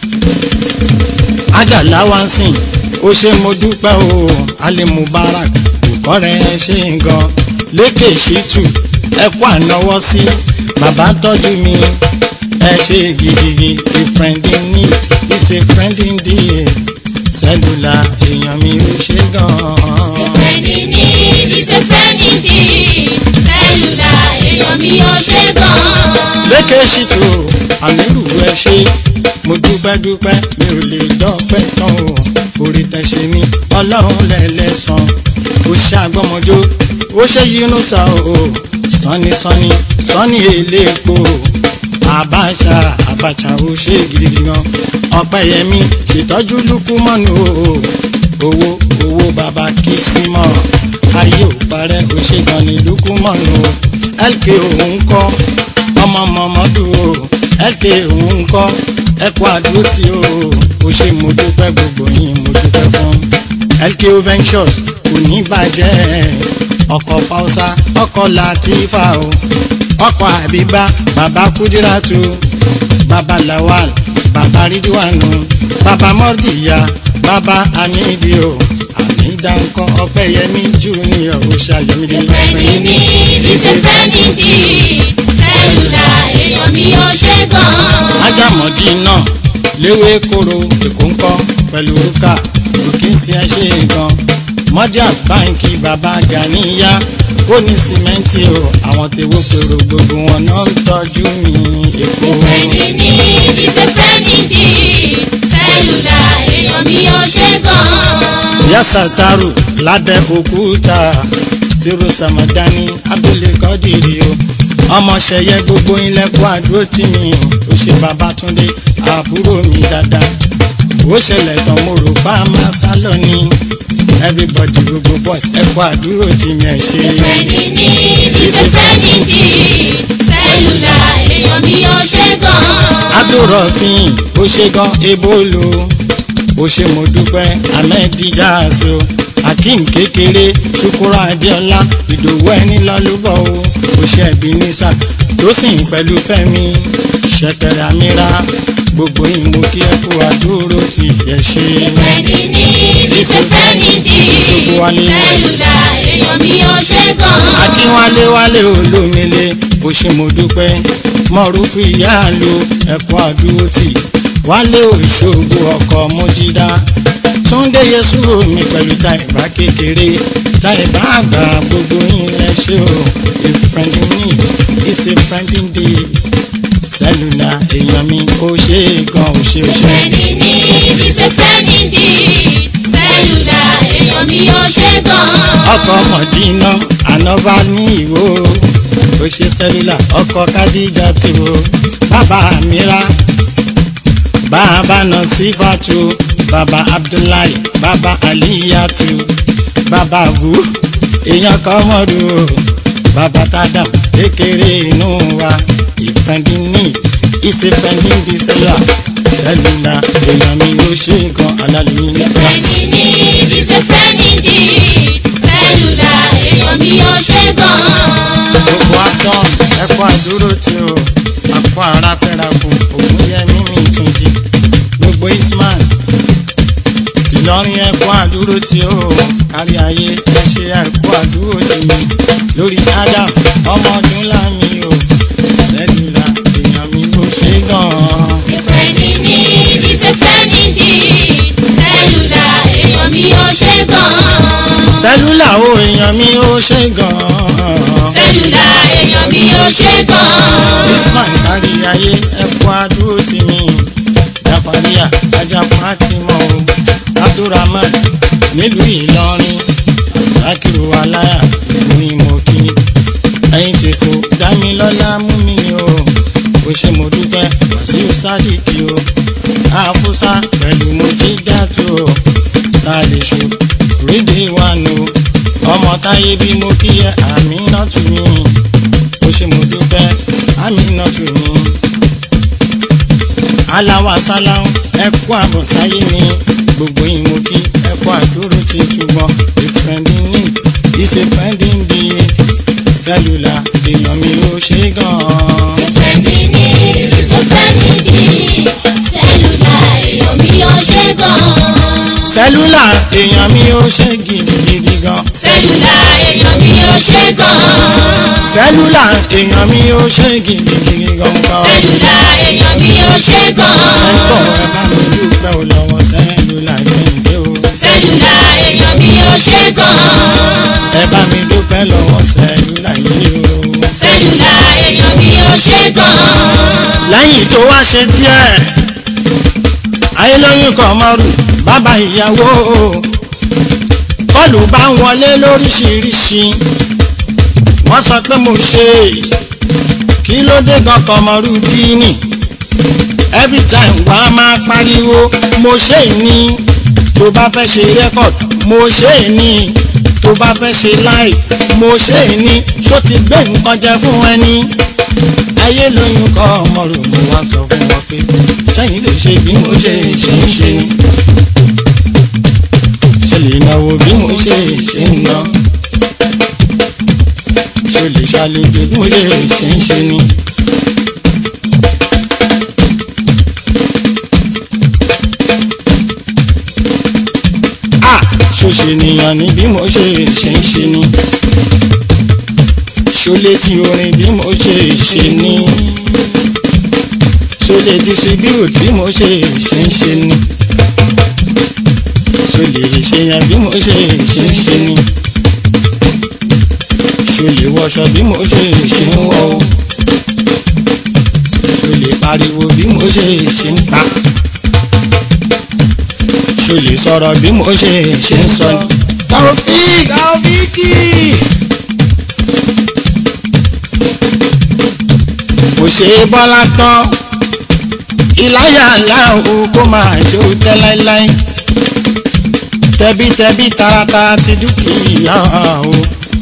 Ajala wá ń sìn ó ṣe mo dúpẹ́ o Ali Mubarak òkọ́ rẹ̀ ṣe gan lékè ṣìtù ẹ kú ànáwọ́ sí bàbá tọ́jú mi ẹ ṣe gidigidi a friend in need is a friend indeed. Cellular èèyàn mi ò ṣe gan. A friend in need is a friend indeed. Cellular èèyàn mi ò ṣe gan. lékè ṣìtù àmírù ẹ ṣe mo dúpẹ́ mi ò lè dọ́pẹ́ tán o orí tẹ̀sẹ̀ mi Ọlọ́run lẹ́lẹ́sàn ó ṣe àgbọ́mọjó ó ṣe yínú sa o sọ́ni elépo Abacha ó ṣe gidigidi gan Ọpẹ́yẹmí ṣètọ́jú Lukumanu o owó bàbá Kìsímọ̀ ayé ò parẹ́ ó ṣe gan ní Lukumanu o LK òun kọ́ ọmọ mọ́mọ́dù o LK òun kọ́ ẹ̀kọ́ àdúró tí o ṣe mo dúpẹ́ gbogbo yín mo dúpẹ́ fún LKO Ventures kò ní bàjẹ́ ọkọ Fausa ọkọ Latifa o ọkọ Habiba bàbá Kudiratu bàbá Lawal bàbá Ridwanu bàbá Mordiya bàbá Amidi o Amida ńkọ́ Ọpẹ́yẹmí Junior ó ṣàyẹmídé. ìfẹ́ni ní ìṣẹ́fẹ́ni dì sẹ́lúlà èèyàn mi ò ṣe gan. Ajámọ̀dí náà léwé kóró èkó ńkọ́ pẹ̀lú rúkà òkìsí ẹ ṣe gan. Modias báńkì bàbá Ganiya ó ní sìmẹ́ǹtì o àwọn tèwó pèrò gbogbo wọn náà ń tọ́jú mi èkó. ìfẹ́ni ní ìṣẹ́fẹ́ni dì sẹ́lúlà èèyàn mi ò ṣe gan. Ìyá Sàtàrù lábẹ́ òkúta Sírò Sàmọ̀dání Abdul Kọ́dìrì o ọmọ ṣẹyẹ gbogbo ilẹ̀kùn àdúró tì mí ó ṣe Babátúndé àbúrò mi dáadáa ó ṣẹlẹ̀ tán mo rò bá a máa sá lọ ní everybody gbogbo boys ẹ̀kọ́ àdúró tì mí ẹ̀ ṣe. ìfẹ́ni ní ìṣẹ́fẹ́ni dì sẹ́lúlà èèyàn mi ò ṣe gan. Abdulrafin ó ṣe gan ebolo ó ṣe mo dúpẹ́ Ahmed Dijaso Akeem kékeré Ṣukura Adéọlá Ìdòwú ẹni lọ́lúbọ̀ o ó ṣe Ebenezer Tósìn pẹ̀lú Fẹ́mi Ṣẹ̀kẹ̀rẹ̀ Amira gbogbo ìmú kí ẹ kú àdúró ti yẹ ṣe. ìfẹ́ni ní ìṣẹ́fẹ́ni dì sẹ́lúlà èèyàn mi ò ṣe gan. Akínwálé wálé olómìnire ó ṣe mo dúpẹ́ Mọ̀rúfù ìyáàlú ẹ̀kọ́ àdúró tì Wálé Òṣogbo ọkọ̀ Mójídá Túndé Yésù mi pẹ̀lú Táìbá kékeré Táìbá àgbà gbogbo yín lẹ ṣe o a friend in need is a friend indeed sẹ́lúlà èèyàn mi ó ṣe gan ó ṣe ó ṣe. ìfẹ́ni ní ìṣẹ́fẹ́ni dì sẹ́lúlà èèyàn mi ò ṣe gan. ọkọ̀ Mọ̀dínà ànábà ní Ìwó ó ṣe sẹ́lúlà ọkọ̀ Kádíjà tó bàbá Amira bàbá Nasifatu bàbá Abdullahi bàbá Aliyatu bàbá Abu èèyàn Kọ́mọ́rù bàbá Tádàm kékeré inú wa ìfẹ́ndí ní ìṣèfẹ́ndí di sẹ́lúlà èèyàn mi ó ṣe gan alálùmí ní kíláàsì. ìfẹ́ni ní ìṣẹ́fẹ́ni dì sẹ́lúlà èèyàn mi ò ṣe gan. gbogbo atán ẹ̀kọ́ àdúró tí o àpò ara fẹ́ra kù Ògúnyẹmí mi tún jí gbogbo Isman tìlọrin ẹ̀kọ́ àdúró tí o kárí ayé ẹ ṣe ẹ̀kọ́ àdúró tì mí lórí Adam ọmọ ọdún lámì o sẹ́lúlà èèyàn mi ó ṣe gan-an. ìfẹ́ni ní ìṣẹ́fẹ́ni dì sẹ́lúlà èèyàn mi ò ṣe gan. sẹ́lúlà o èèyàn mi ó ṣe gan-an. sẹ́lúlà èèyàn mi ò ṣe gan. Isman kárí ayé ẹ̀kọ́ àdúró tì mí Jafaria ajá Fatima o Abdulrahman nílùú Ìlọrin Asakiru aláyà ní mọ́kì ẹ̀yìn tí kò Dámilọ́lá mú mi o ó ṣe mo dúpẹ́ Wàsíù Sádìkì o Àfúsá pẹ̀lú Mojídàtú o Tàlẹ́ṣù Rídíwánù ọmọ Táyé bí mo kí ẹ Àmínátù mi ó ṣe mo dúpẹ́ Àmínátù mi aláwa sáláhùn ẹ̀kọ́ àbọ̀sáyé mi gbogbo ìmọ̀kí ẹ̀kọ́ àdúró ti túbọ̀ a friend in need is a friend indeed sẹ́lúlà èèyàn mi ó ṣe gan-an. ìfẹ́ni ní ìṣẹ́fẹ́ni dì sẹ́lúlà èèyàn mi ò ṣe gan. sẹ́lúlà èèyàn mi ó ṣe gidigidi gan. sẹ́lúlà èèyàn mi ò ṣe gan. sẹ́lúlà èèyàn mi ó ṣe gidigidi gan. sẹ́lúlà èèyàn mi ò ṣe gan. ẹ̀kọ́ ẹ bá mi dúpẹ́ ò lọ́wọ́ sẹ́lúlà gbẹ̀ǹdé o. sẹ́lúlà èèyàn mi ò ṣe gan. ẹ bá mi dúpẹ́ lọ́wọ́ sẹ́lúlà yìí o. sẹ́lúlà èèyàn mi ò ṣe gan. lẹ́yìn tó wá ṣe díẹ̀ ayélóyún Kọ́mọ́rù bàbá ìyàwó kọlù bá ń wọlé lóríṣiríṣi wọ́n sọ pé mo ṣe kí ló dé gan Kọ́mọ́rù díìnì every time wà á máa pariwo mo ṣe ní tó bá fẹ́ ṣe record mo ṣe ní tó bá fẹ́ ṣe live mo ṣe ní ṣó ti gbé nǹkan jẹ fún ẹni ayélóyún Kọ́mọ́rù mo wá sọ fún wọn pé sẹ́yìn lè ṣe bí mo ṣe ń ṣe ni ṣe lè náwó bí mo ṣe ń ná lè ṣàlejò bí mo ṣe ń ṣe ni. ṣòṣe nìyàn ni bí mo ṣe ń ṣe ni. ṣọlẹ̀ tí orin bí mo ṣe ni. ṣọlẹ̀ distribute bí mo ṣe ni. ṣọlẹ̀ ṣèyàn bí mo ṣe ni. ṣọlẹ̀ wọṣọ bí mo ṣe ń wọ̀ o. ṣọlẹ̀ pariwo bí mo ṣe ń pa. ṣọlẹ̀ sọ̀rọ̀ bí mo ṣe ń sọ ni. Taofiki. kò ṣe é bọ́lá tán ìláyà láhùn kó máa jó tẹ́ láíláí tẹbítẹbí taratara ti dúkìá o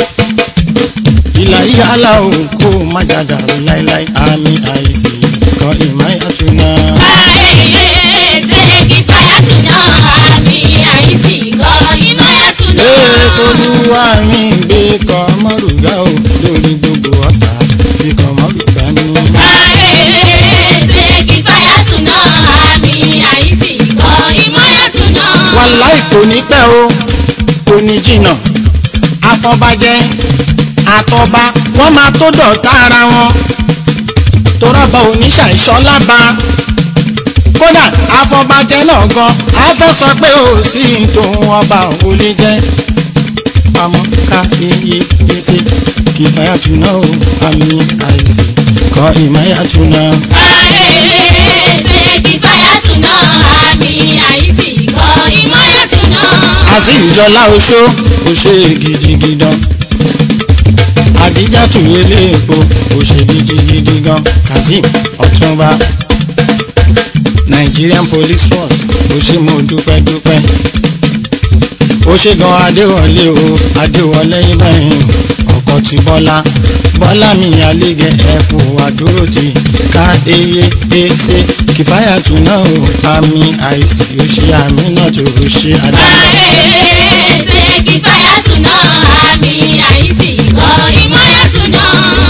ìláyà láhùn kó má jàdàrú láíláí àmì àìsí kan ìmáyàtúná. ayẹyẹ ṣe kí fàyàtúná àmì àìsí kan ìmáyàtúná. olúwa mi gbé kọ́ mọ́rùgá o lórí gbogbo ọ̀tá tí kọ́ mọ́rùgá ní. wàláì kò ní pẹ́ o kò ní jìnnà àfọ̀bàjẹ́ àtọba wọ́n máa tó dọ̀tá ara wọn torọ́bà oníṣàìṣọ́ lába kódà àfọ̀bàjẹ́ náà gan á fẹ́ sọ pé ó sì ń tòun ọba ò lè jẹ́ pamọ́ ká iye gbèsè kì í fàyàtúná o àmì àìsè kọ́ ìmáyàtúná. ṣe kí fàyàtúná àmì àìsí kọ́ ìmáyàtúná. àti ìjọlá oṣó oṣó gidigidan àdíjàtú eléèpo oṣó gidigidan kazeem ọ̀túnba Nigerian Police Force oṣó mo dúpẹ́ ó ṣe gan adéwọlé o adéwọlé ibrahim ọkọ ti bọ́lá mi àlégẹ ẹ̀kú àdúró ti ká eye ṣe kìfáyàtúná o àmì àìsí ó ṣe àmì náà tó ó ṣe àdáńdá. ṣe kìfáyàtúná àmì àìsí kọ́ ìmáyàtúná.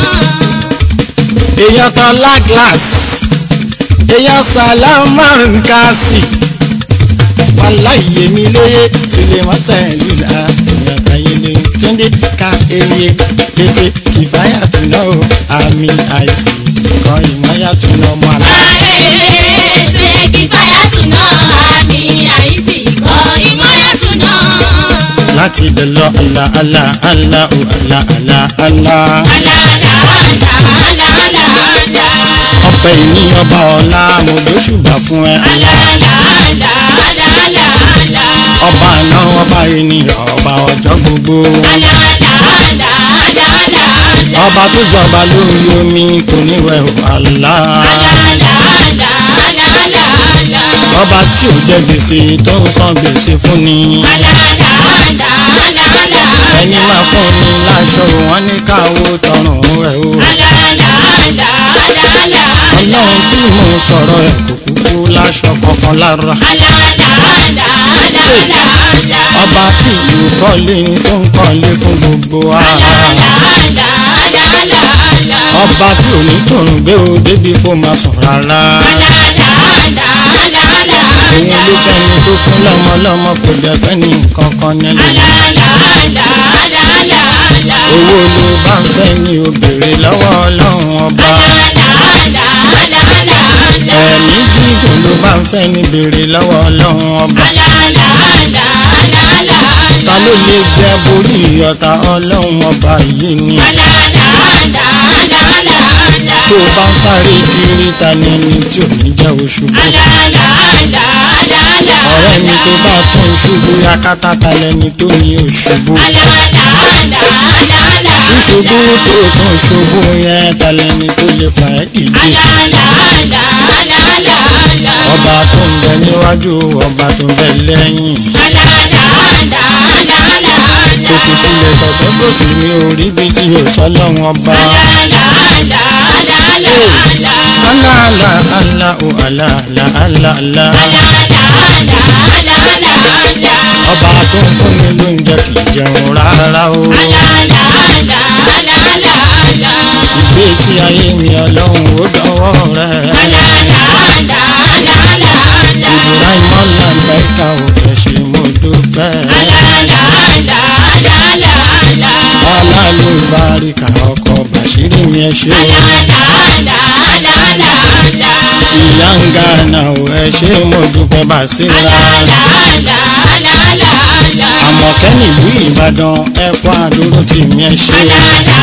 èèyàn tán láglas èèyàn Salman Kasi wàláyé mi lóye Suleiman Sẹ́lúlà ìyàtàyélé Túndé ká eye kése kìfáyàtúná o àmì àìsí kan ìmáyàtúná ọmọ aláàjì. ṣe kìfáyàtúná àmì àìsí kọ́ ìmáyàtúná. láti ibẹ̀ lọ àlà o àlà. ọpẹ́ ìní ọba ọlá mo gbóṣùbà fún ẹ. ọba àná ọba ènìyàn ọba ọjọ́ gbogbo. ọba tó jọba lórí omi kò ní wẹ̀ o àlá. ọba tí ò jẹ gbèsè tó ń san gbèsè fún ni. ẹni máa fún ni láṣọ wọn ní káwó tọrùn rẹ o. ọlọ́run tí mo sọ̀rọ̀ ẹ̀ kò kúkú láṣọ kankan lára. ọba tí ìlú kọ́lé tó ń kọ́lé fún gbogbo ara. ọba tí ò ní tòun gbé o débi kó máa sùn rárá. òun ló fẹ́ni tó fún lọ́mọ kò dẹ̀ fẹ́ni nǹkan kan nílẹ̀. owó ló bá ń fẹ́ ni ó béèrè lọ́wọ́ ọlọ́run ọba. ẹ̀mí gígùn ló bá ń fẹ́ ni béèrè lọ́wọ́ ọlọ́run ọba. ta ló lè jẹ́ borí ọ̀tá ọlọ́run ọba yìí ni. tó bá ń sáré kiri ta ni ẹni tí ò ní jẹ́ oṣubú. ọ̀rẹ́ mi tó bá tún ṣubú yakata ta lẹni tó ní oṣubú. ṣíṣubú tó tún ṣubú yẹn ta lẹni tó lè fà ẹ́ dìde. ọba tó ń bẹ níwájú ọba tó ń bẹ lẹ́yìn. òkè tilẹ̀ tọ̀tọ̀ tó sì ní orí bí tí yóò sọ lọ́wọ́n ọba. ọba tó ń fún mi lóúnjẹ kì í jẹun rárá o. ẹ ṣé o. ìyá ń gánà o ẹ ṣé mo dúpẹ́ Basira. Àmọ̀kẹ́ nílùú Ìbàdàn ẹ kú àdúró tì mí ẹ ṣé o.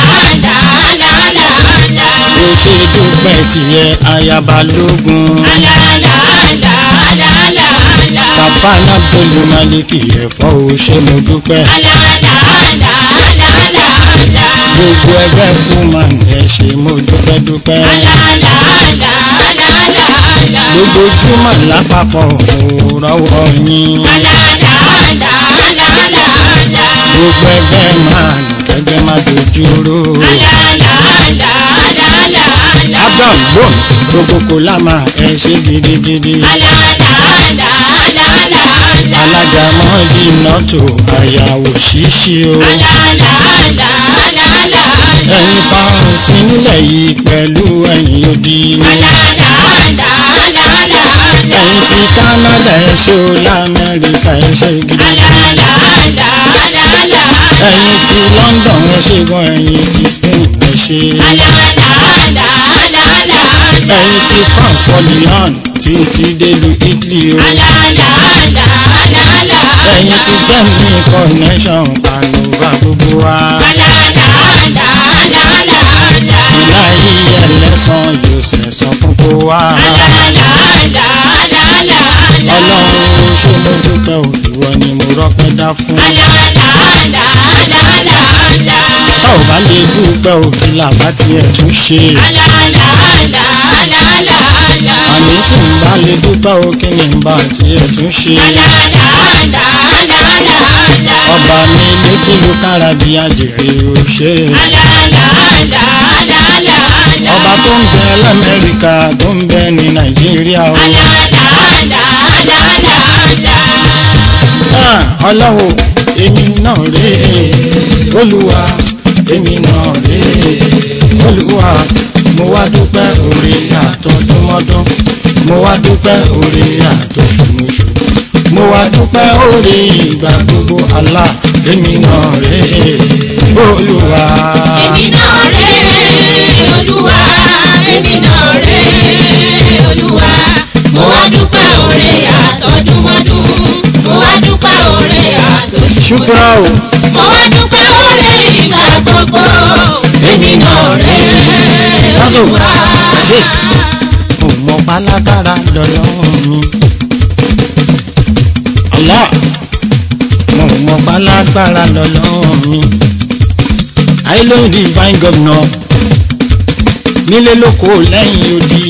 ó ṣe dúpẹ́ tìyẹ ayaba lógún. Kàfánà Bólú Málíkì ẹ̀fọ́ ó ṣé mo dúpẹ́. gbogbo ẹgbẹ́ fún màmí ẹ ṣé mo dúpẹ́ dúpẹ́. lójoojúmọ́ lápapọ̀ òrọ̀wọ́ yín. gbogbo ẹgbẹ́ máa nù kẹgbẹ́ má dojúró. Abdul lóhùn gbogbo kò lámà ẹ ṣé gidigidi. alága mọ́ọ̀dì nọ́tò àyàwó ṣíṣí o. ẹ̀yin fans mi nílẹ̀ yìí pẹ̀lú ẹ̀yin odi. ẹ̀yin ti Canada ẹ ṣé o, l'Amẹ́ríkà ẹ ṣé gidi. ẹ̀yin ti London ẹ ṣé gan, ẹ̀yin ti Spain ẹ ṣé. ẹ̀yin ti France wọlíọ̀n títí délu Italy o. ẹ̀yin ti Germany connection panova gbogbo wa. ìlà yìí ẹlẹ́sàn yóò sẹ̀sán fún kó wá. Ọlọ́run ṣé mo dúpẹ́ òdìwọ́ ni mo rọ́pẹ́ dá fún. tá ò bá lè dúpẹ́ òkè làbá tiẹ̀ tún ṣe. àní tí n bá lè dúpẹ́ òkè ni n bá tiẹ̀ tún ṣe. ọba mi létí lu kára bí àjèrè ò ṣe. ọba tó ń bẹ l'Amẹ́ríkà tó ń bẹ ní Nàìjíríà o. Ọlọ́run èmi náà rèé Olúwa èmi náà rèé Olúwa mo wá dúpẹ́ oore àtọdúnmọ́dún mo wá dúpẹ́ oore àtọṣùmọṣù mo wá dúpẹ́ oore ìgbà gbogbo Allah èmi náà rèé Olúwa. èmi náà rèé Olúwa èmi náà rèé Olúwa mo wá dúpẹ́ oore àtọdúnmọ́dún mo wá dúpẹ́ oore àtọṣùmọṣù ṣùgbọ́n o. mo wá dúpẹ́ oore ìgbà gbogbo èmi náà rèé Olúwa. ṣe mo mọ pálágbára lọ́lọ́run mi. Allah mo mọ pálágbára lọ́lọ́run mi. àìlóyún divine governor nílé lóko lẹ́yìn odi.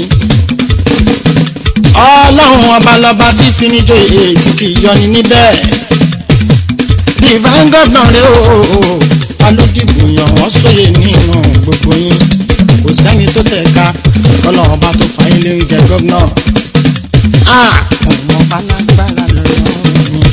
Ọlọ́run ọba lọ́ba tí finijó ètí kì í yọni níbẹ̀. divine governor rẹ o alódìbò yàn wọ́n sóye nínú gbogbo yín kò sẹ́ni tó tẹ̀ka Ọlọ́run ọba tó fa ilé oúnjẹ gómìnà. ọmọ pálágbára lọ́lọ́run mi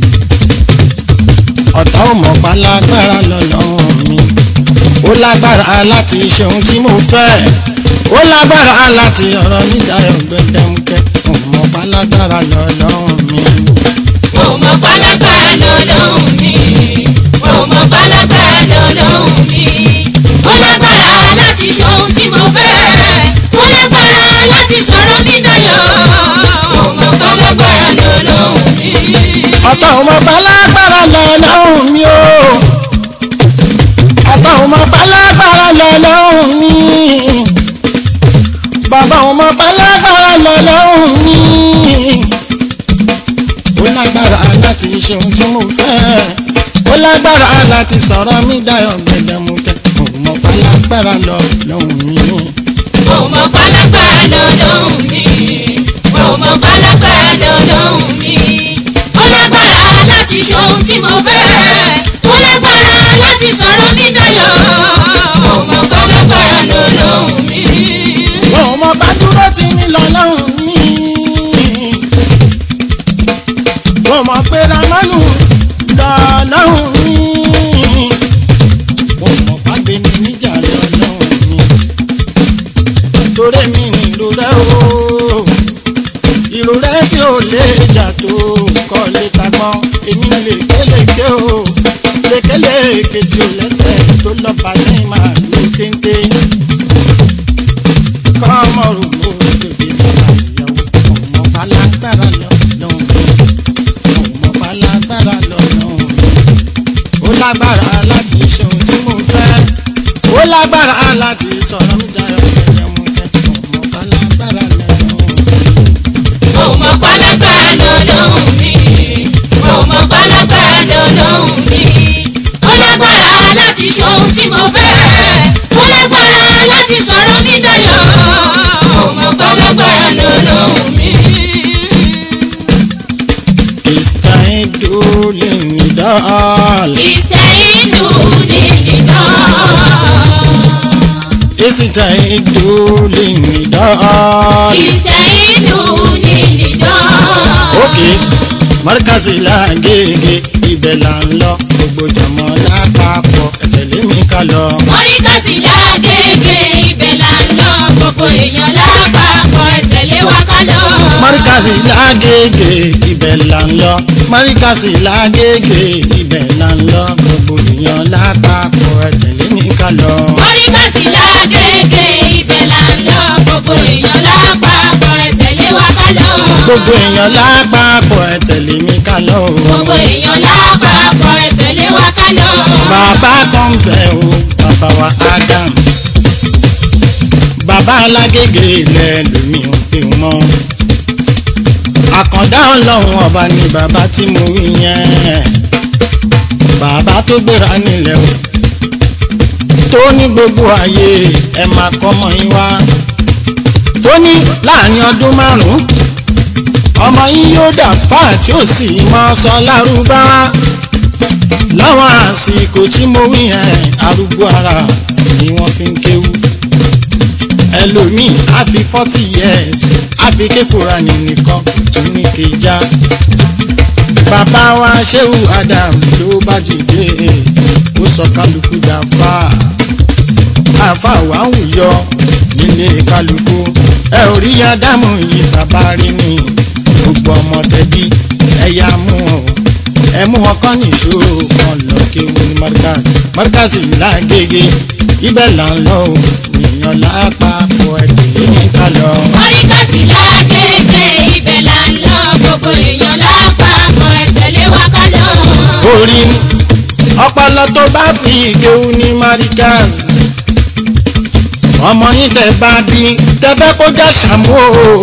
ọ̀tá ọmọ pálágbára lọ́lọ́run mi ó lágbára láti ṣe ohun tí mo fẹ́ ó lágbára láti ọ̀rọ̀ nídàáyọ̀ gbẹdẹmukẹ ọmọ pálágbára lọ́lọ́run mi. ọmọ pálágbára lọ́lọ́run mi ọmọ pálágbára lọ́lọ́run mi ó lágbára láti ṣe ohun tí mo fẹ́ ó lágbára láti sọ̀rọ̀ mi dayọ̀ ọmọ pálágbára lọ́lọ́run mi. ọ̀tá ọmọ pálágbára lọ́lọ́run mi o ọ̀tá ọmọ pálágbára lọ́lọ́run mi bàbá ọmọ pálágbára lọ́lọ́run mi ó lágbára láti ṣe ohun tí mo fẹ́ ó lágbára láti sọ̀rọ̀ mi dayọ̀ gbẹdẹmukẹ ọmọ pálágbára lọ́lọ́run mi. ọmọ pálágbára lọ́lọ́run mi ọmọ pálágbára lọ́lọ́run mi ó lágbára láti ṣe ohun tí mo fẹ́ ó lágbára láti sọ̀rọ̀ mi dayọ̀ ọmọ pálágbára lọ́lọ́run mi. ọmọ bá dúró tì mí lọ́lọ́run mi ọmọ pé ramanu lọ́lọ́run mi ọmọ bá gbé mi níjà lọ́lọ́run mi torí mi nílò rẹ o ìrò rẹ tí ò lè jà tó kọ́ lè tagbọ́n èmi lèkélèké o lékèlékè tí ò lẹ́sẹ̀ tó lọ́ọ́ bá sí màálù kéńté lágbára láti ṣe ohun tí mo fẹ́ ó lágbára láti sọ̀rọ̀ mi dayọ̀ ẹ̀jẹ̀ mú kẹ́kọ̀ọ́ ọmọ kálágbára lẹ́nu. mo mọ pálágbára lọ́lọ́hùn mi mo mọ pálágbára lọ́lọ́hùn mi ó lágbára láti ṣe ohun tí mo fẹ́ ó lágbára láti sọ̀rọ̀ mi dayọ̀ mo mọ pálágbára lọ́lọ́hùn mi. Istaidu lin-nidal. Istaidu lin-nidal. Istaidu lin-nidal. Istaidu lin-nidal. Okay, Markazi Lágége ibẹ̀ là ń lọ gbogbo jọmọ lápapọ̀ ẹ tẹ̀lé mi ká lọ. Markazi Lágége ibẹ̀ là ń lọ gbogbo èèyàn lápapọ̀ ẹ tẹ̀lé wa ká lọ. Markazi Lágége ibẹ̀ là ń lọ. Markazi Lágége ibẹ̀ là ń lọ gbogbo èèyàn lápapọ̀ ẹ tẹ̀lé mi ká lọ. Markazi Lágége ibẹ̀ là ń lọ gbogbo èèyàn lápapọ̀ ẹ tẹ̀lé wa ká lọ. Gbogbo èèyàn lápapọ̀ ẹ tẹ̀lé mi ká lọ. Gbogbo èèyàn lápapọ̀ ẹ tẹ̀lé wa ká lọ. Bàbá kan bẹ̀ o bàbá wa Adam. Bàbá Lágége ilẹ̀ lómi ò pè mọ́. Àkàndá ọlọ́run ọba ni bàbá tí mo wí yẹn. Bàbá tó gbéra nílẹ̀ o. Tó ní gbogbo ayé ẹ máa kọ́mọ yín wá. Tó ní láàrin ọdún 5 ọmọ yín yóò dà fáà tí ó sì máa sọ lárúbáwá. Láwọn àsìkò tí mo wí yẹn arúgbó ara ni wọ́n fi ń kéwú. Ẹlòmíì á fi 40 years á fi kékòrà nìkan tó ní kéjà. Bàbá wa Ṣéhù Adam ló bá dìde ó sọ kálukú dàfà. Àfà wà ń wùyọ nílé kálukú ẹ ò rí Ádámù yìí bàbá rí ni gbogbo ọmọ tẹbí ẹ̀yà mú ọ ẹ mú ọkọ nìṣó kan lọ kéwú ní Markazi Lágége ibẹ̀ là ń lọ èèyàn lápapọ̀ ẹ tẹ̀lé mi ká lọ. Markazi Lágége ibẹ̀ là ń lọ gbogbo èèyàn lápapọ̀ ẹ tẹ̀lé wa ká lọ. Orí ọpọlọ tó bá fi kéwú ní Markazi ọmọ yín tẹ bá bí tẹfẹ́ kó já ṣàmú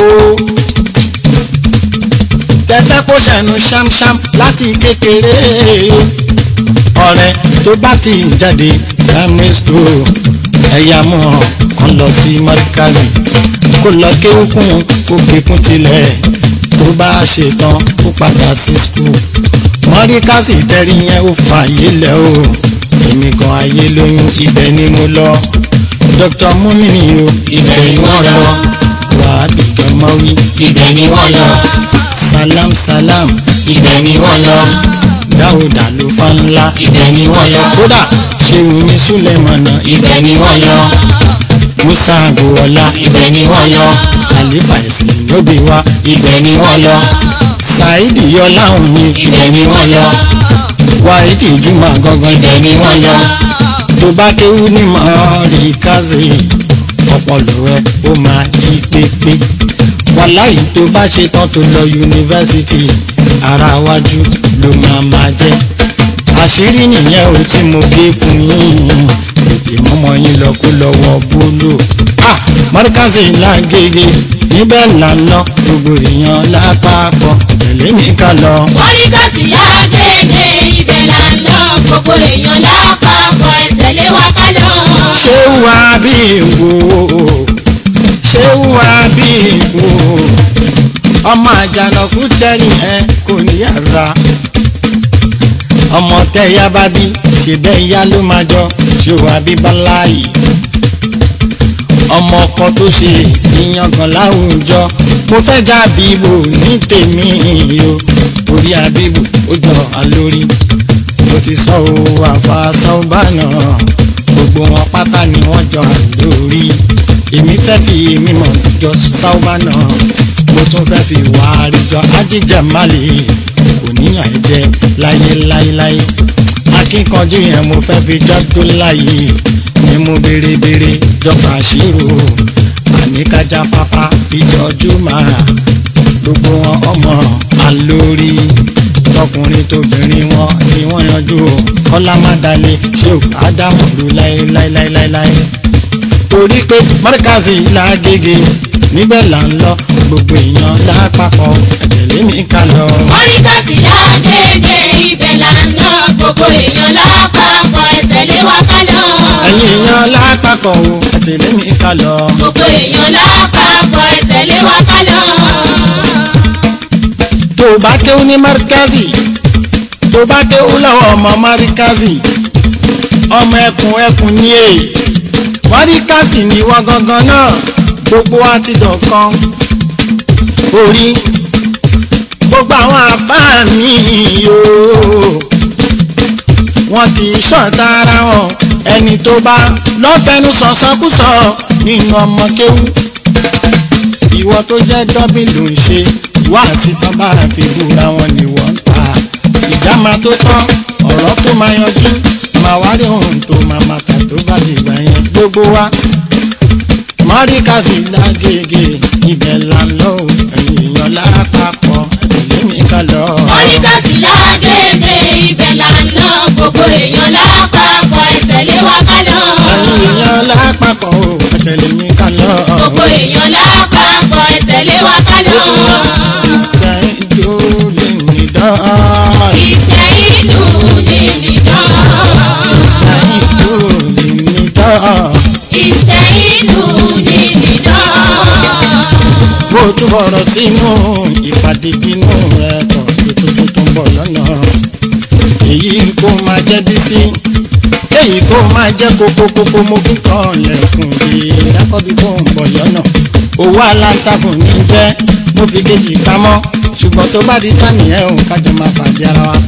tẹfẹ́ kó ṣẹnu ṣámṣám láti kékeré ọ̀rẹ́ tó bá ti jáde primary school ẹ̀yà mọ́ kan lọ sí Markazi kó lọ kéwúkún kó kékún tilẹ̀ tó bá ṣe tán kó padà sí school Markazi tẹ́rí yẹn ó fààyè lẹ̀ o èmi gan ayé lóyún ibẹ̀ ni mo lọ. Dr. Mumini o ibẹ̀ ni wọ́n lọ. Wàhábì Gamawi ibẹ̀ ni wọ́n lọ. Salam Salam ibẹ̀ ni wọ́n lọ. Dáúdà ló fa ńlá ibẹ̀ ni wọ́n lọ. kódà Ṣéwùmí Súlẹ̀mọ̀nà ibẹ̀ ni wọ́n lọ. Musa Agboola ibẹ̀ ni wọ́n lọ. Khalifa Ẹ̀sìn lóbi wa ibẹ̀ ni wọ́n lọ. Saidi Ọláhùn ni ibẹ̀ ni wọ́n lọ. Wáídì Juma gangan ibẹ̀ ni wọ́n lọ. tó bá kéwú ní Markazi ọpọlọ ẹ ó máa jí pépé wàláì tó bá ṣe tán tó lọ yunifásitì ara wájú ló máa jẹ àṣírí nìyẹn ò tí mo gé fún yín tètè mọ́mọ́ yín lọ kó lọ́wọ́ bólú. Markazi Lágége níbẹ̀ là ń lọ gbogbo èèyàn lápapọ̀ tẹ̀lé mi ká lọ. Markazi Lágége ibẹ̀ là ń lọ gbogbo èèyàn lápapọ̀ ẹ tẹ̀lé wa ká lọ. Ṣéwù Àbíwò ọmọ àjànàkú tẹ́rìn ẹ kò ní ara ọmọ tẹ́yà bá bí ṣe bẹ́ẹ̀ yá ló máa jọ Ṣéwù Àbíbáláyì ọmọ ọkọ tó ṣe ìyangàn láwùjọ mo fẹ́ já Àbíwò ní tèmi o orí Àbíwò ó jọ àlórí mo ti sọ owó àfàsọ́ bá náà gbogbo wọn pátá ni wọ́n jọ àlórí èmi fẹ́ fi mímọ̀ jọ sáúbà náà mo tún fẹ́ fi wà àríjọ Ajíjàmálì kò níyàn ẹ̀jẹ̀ láyéláyéláyé akíkanjú yẹn mo fẹ́ fi jọ́dún láyé ni mo béèrè jọba ṣírò àníkájá fáfá fi jọjú máa gbogbo wọn ọmọ àlórí tọkùnrin tóbìnrin wọn ni wọ́n yanjú o kọ́lá má dalẹ̀ ṣé o ádámù ló láéláéláéláé torí pé mọ́ríkàsì lágége níbẹ̀ là ń lọ gbogbo èèyàn lápapọ̀ ẹ̀tẹ̀lé mi ká lọ. mọ́ríkàsì lágége ibẹ̀ là ń lọ gbogbo èèyàn lápapọ̀ ẹ̀tẹ̀lé wa ká lọ. ẹ̀yin èèyàn lápapọ̀ o ẹ̀tẹ̀lé mi ká lọ. gbogbo èèyàn lápapọ̀ ẹ̀tẹ̀lé wa ká lọ. tó bá kéwú ní mọ́ríkàsì tó bá kéwú lọ́wọ́ ọmọ mọ́ríkàsì ọmọ ẹkùn ní èyí mọ́ríkàsì ní wọ́n gangan náà gbogbo wa ti dọ̀kan orí gbogbo àwọn àfáà mi yóò wọn kì í ṣọ̀tá ara wọn ẹni tó bá lọ́fẹ̀ẹ́nu sọ̀sọ́kúsọ nínú ọmọ kéwú ìwọ tó jẹ́ dọ́bìn ló ń ṣe wáàsí tán bá fi búra wọn ni wọ́n ń ta ìjà máa tó tán ọ̀rọ̀ tó máa yanjú máa wá rí ohun tó máa màkà tó bá dìgbà yẹn gbogbo wa mọ́ríkàsì lágége ibẹ̀ là ń lọ ẹ̀yin èèyàn lápapọ̀ ẹ̀tẹ̀lé mi ká lọ. mọ́ríkàsì lágége ibẹ̀ là ń lọ gbogbo èèyàn lápapọ̀ ẹ̀tẹ̀lé wa ká lọ. ẹ̀yin èèyàn lápapọ̀ ẹ̀tẹ̀lé mi ká lọ. gbogbo èèyàn lápapọ̀ ẹ̀tẹ̀lé wa ká lọ. ìsìtẹ́ìlú lè ní dán. ìsìtẹ́ìlú lè ní dán. ìsìtẹ́ìlú lè ní dán. ìsìtẹ́ìlú lè ní dán. bó túbọ̀ rọ̀ sínú ìpàdé bínú rẹ̀ tọ̀ tuntun tó ń bọ̀ lọ́nà èyí kó máa jẹ́ bísí èyí kó máa jẹ́ kókókókó mo fi kàn lẹ́kùn yìí lákọ́bí tó ń bọ̀ lọ́nà owó aláǹtakùn ní jẹ́ mo fi kejì pamọ́ ṣùgbọ́n tó bá di tánì ẹ̀ ò kájọ máa pàdé ara wa.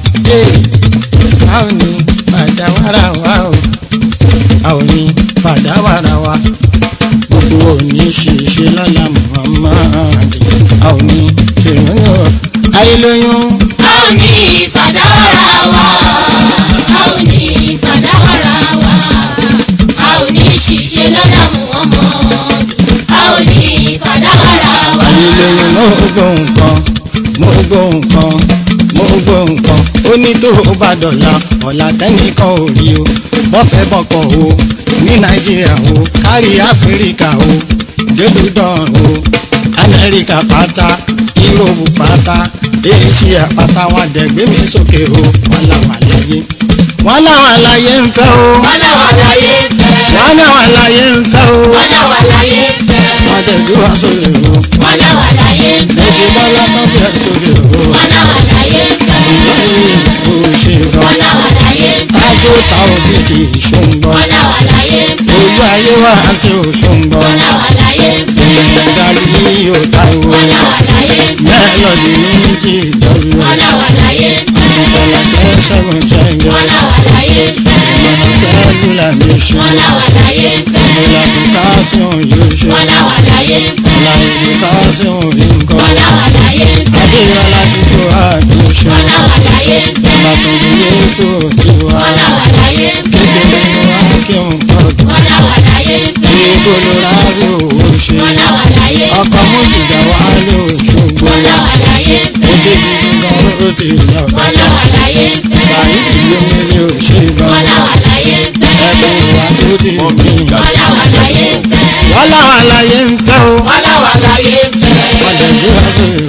a ò ní fàdá wàrà wa o a ò ní fàdá wàrà wa gbogbo òní ṣèṣe lọ́la Muhammad a ò ní ṣèrànwọ́ ayélujára. a ò ní fàdáwàrà wa a ò ní fàdáwàrà wa a ò ní ṣìṣe lọ́la Muhammad a ò ní fàdáwàrà wa. ayélujára mo gbọ́ nǹkan ó ní tó o bá dọ̀la ọ̀la tẹ́nìkan ò rí o wọ́n fẹ́ bọ̀kọ̀ o ní Nàìjíríà o kárí Áfíríkà o délùdàn o Amẹ́ríkà pátá Yúróòpù pátá Éṣíà pátá wọn dẹ̀gbẹ́ mi sókè o wọn làwọn àlàyé ń fẹ́ o wọ́n láwọn àlàyé ń fẹ́. wọn làwọn àlàyé ń fẹ́ o wọ́n láwọn àlàyé ń fẹ́. wọn dẹ̀gbẹ́ wá sókè o wọ́n láwọn àlàyé ń mo fẹ́. ṣe bọ́lá tó bẹ̀ sókè o wọ́n láwọn àlàyé ń fẹ́. lórí o ṣe wọ́n gan láwọn àlàyé ń fẹ́. aṣọ ta òbí kì í ṣóńgbọ́n wọ́n láwọn àlàyé ń fẹ́. olú ayé wá sí òṣóńgbọ́n wọ́n láwọn àlàyé ń fẹ́. ìdarí yóò táwo wọ́n láwọn àlàyé ń fẹ́. mélòdì ní jí ìdọ́rù wọ́n láwọn àlàyé ń fẹ́. ìbọ̀lọ̀ṣẹ́ ṣẹ́gun ṣẹ́gun wọ́n láwọn àlàyé ń fẹ́. ìbọ̀lọ̀ṣẹ́ lúlà ní ṣe wọ́n láwọn àlàyé ń fẹ́. ìbọ̀lọ̀bùkà sí òun yóò ṣe wọ́n láwọn àlàyé ń fẹ́. ìbọ̀lọ̀bùkà sí òun yóò kọ́ wọ́n láwọn àlàyé ń fẹ́. adéyọlá ti kó àdúṣe wọ́n láwọn àlàyé ń fẹ́. ìbàtòkù yéṣu ti wá wọ́n láwọn àlàyé ń fẹ́. kékeré wá kí n pọ̀jù wọ́n láwọn àlàyé ń fẹ́. ìbọ̀lọ̀rárí òwò ṣe wọ́n láwọn àlàyé ń fẹ́. ọkọ̀ mójìdá wá lé òṣogbo wọ́n láwọn àlàyé ń ó fẹ́. ṣe gidi gan ó ti lọ wọ́n láwọn àlàyé ń fẹ́. sàyídì lómìnirí ò ṣe gan wọ́n láwọn àlàyé ń fẹ́. ẹkùn wa tó ti gbìn. wọ́n láwọn àlàyé ń fẹ́. wọ́n láwọn àlàyé ń fẹ́ o wọ́n láwọn àlàyé ń fẹ́. wọ́n lè gbé wá sórí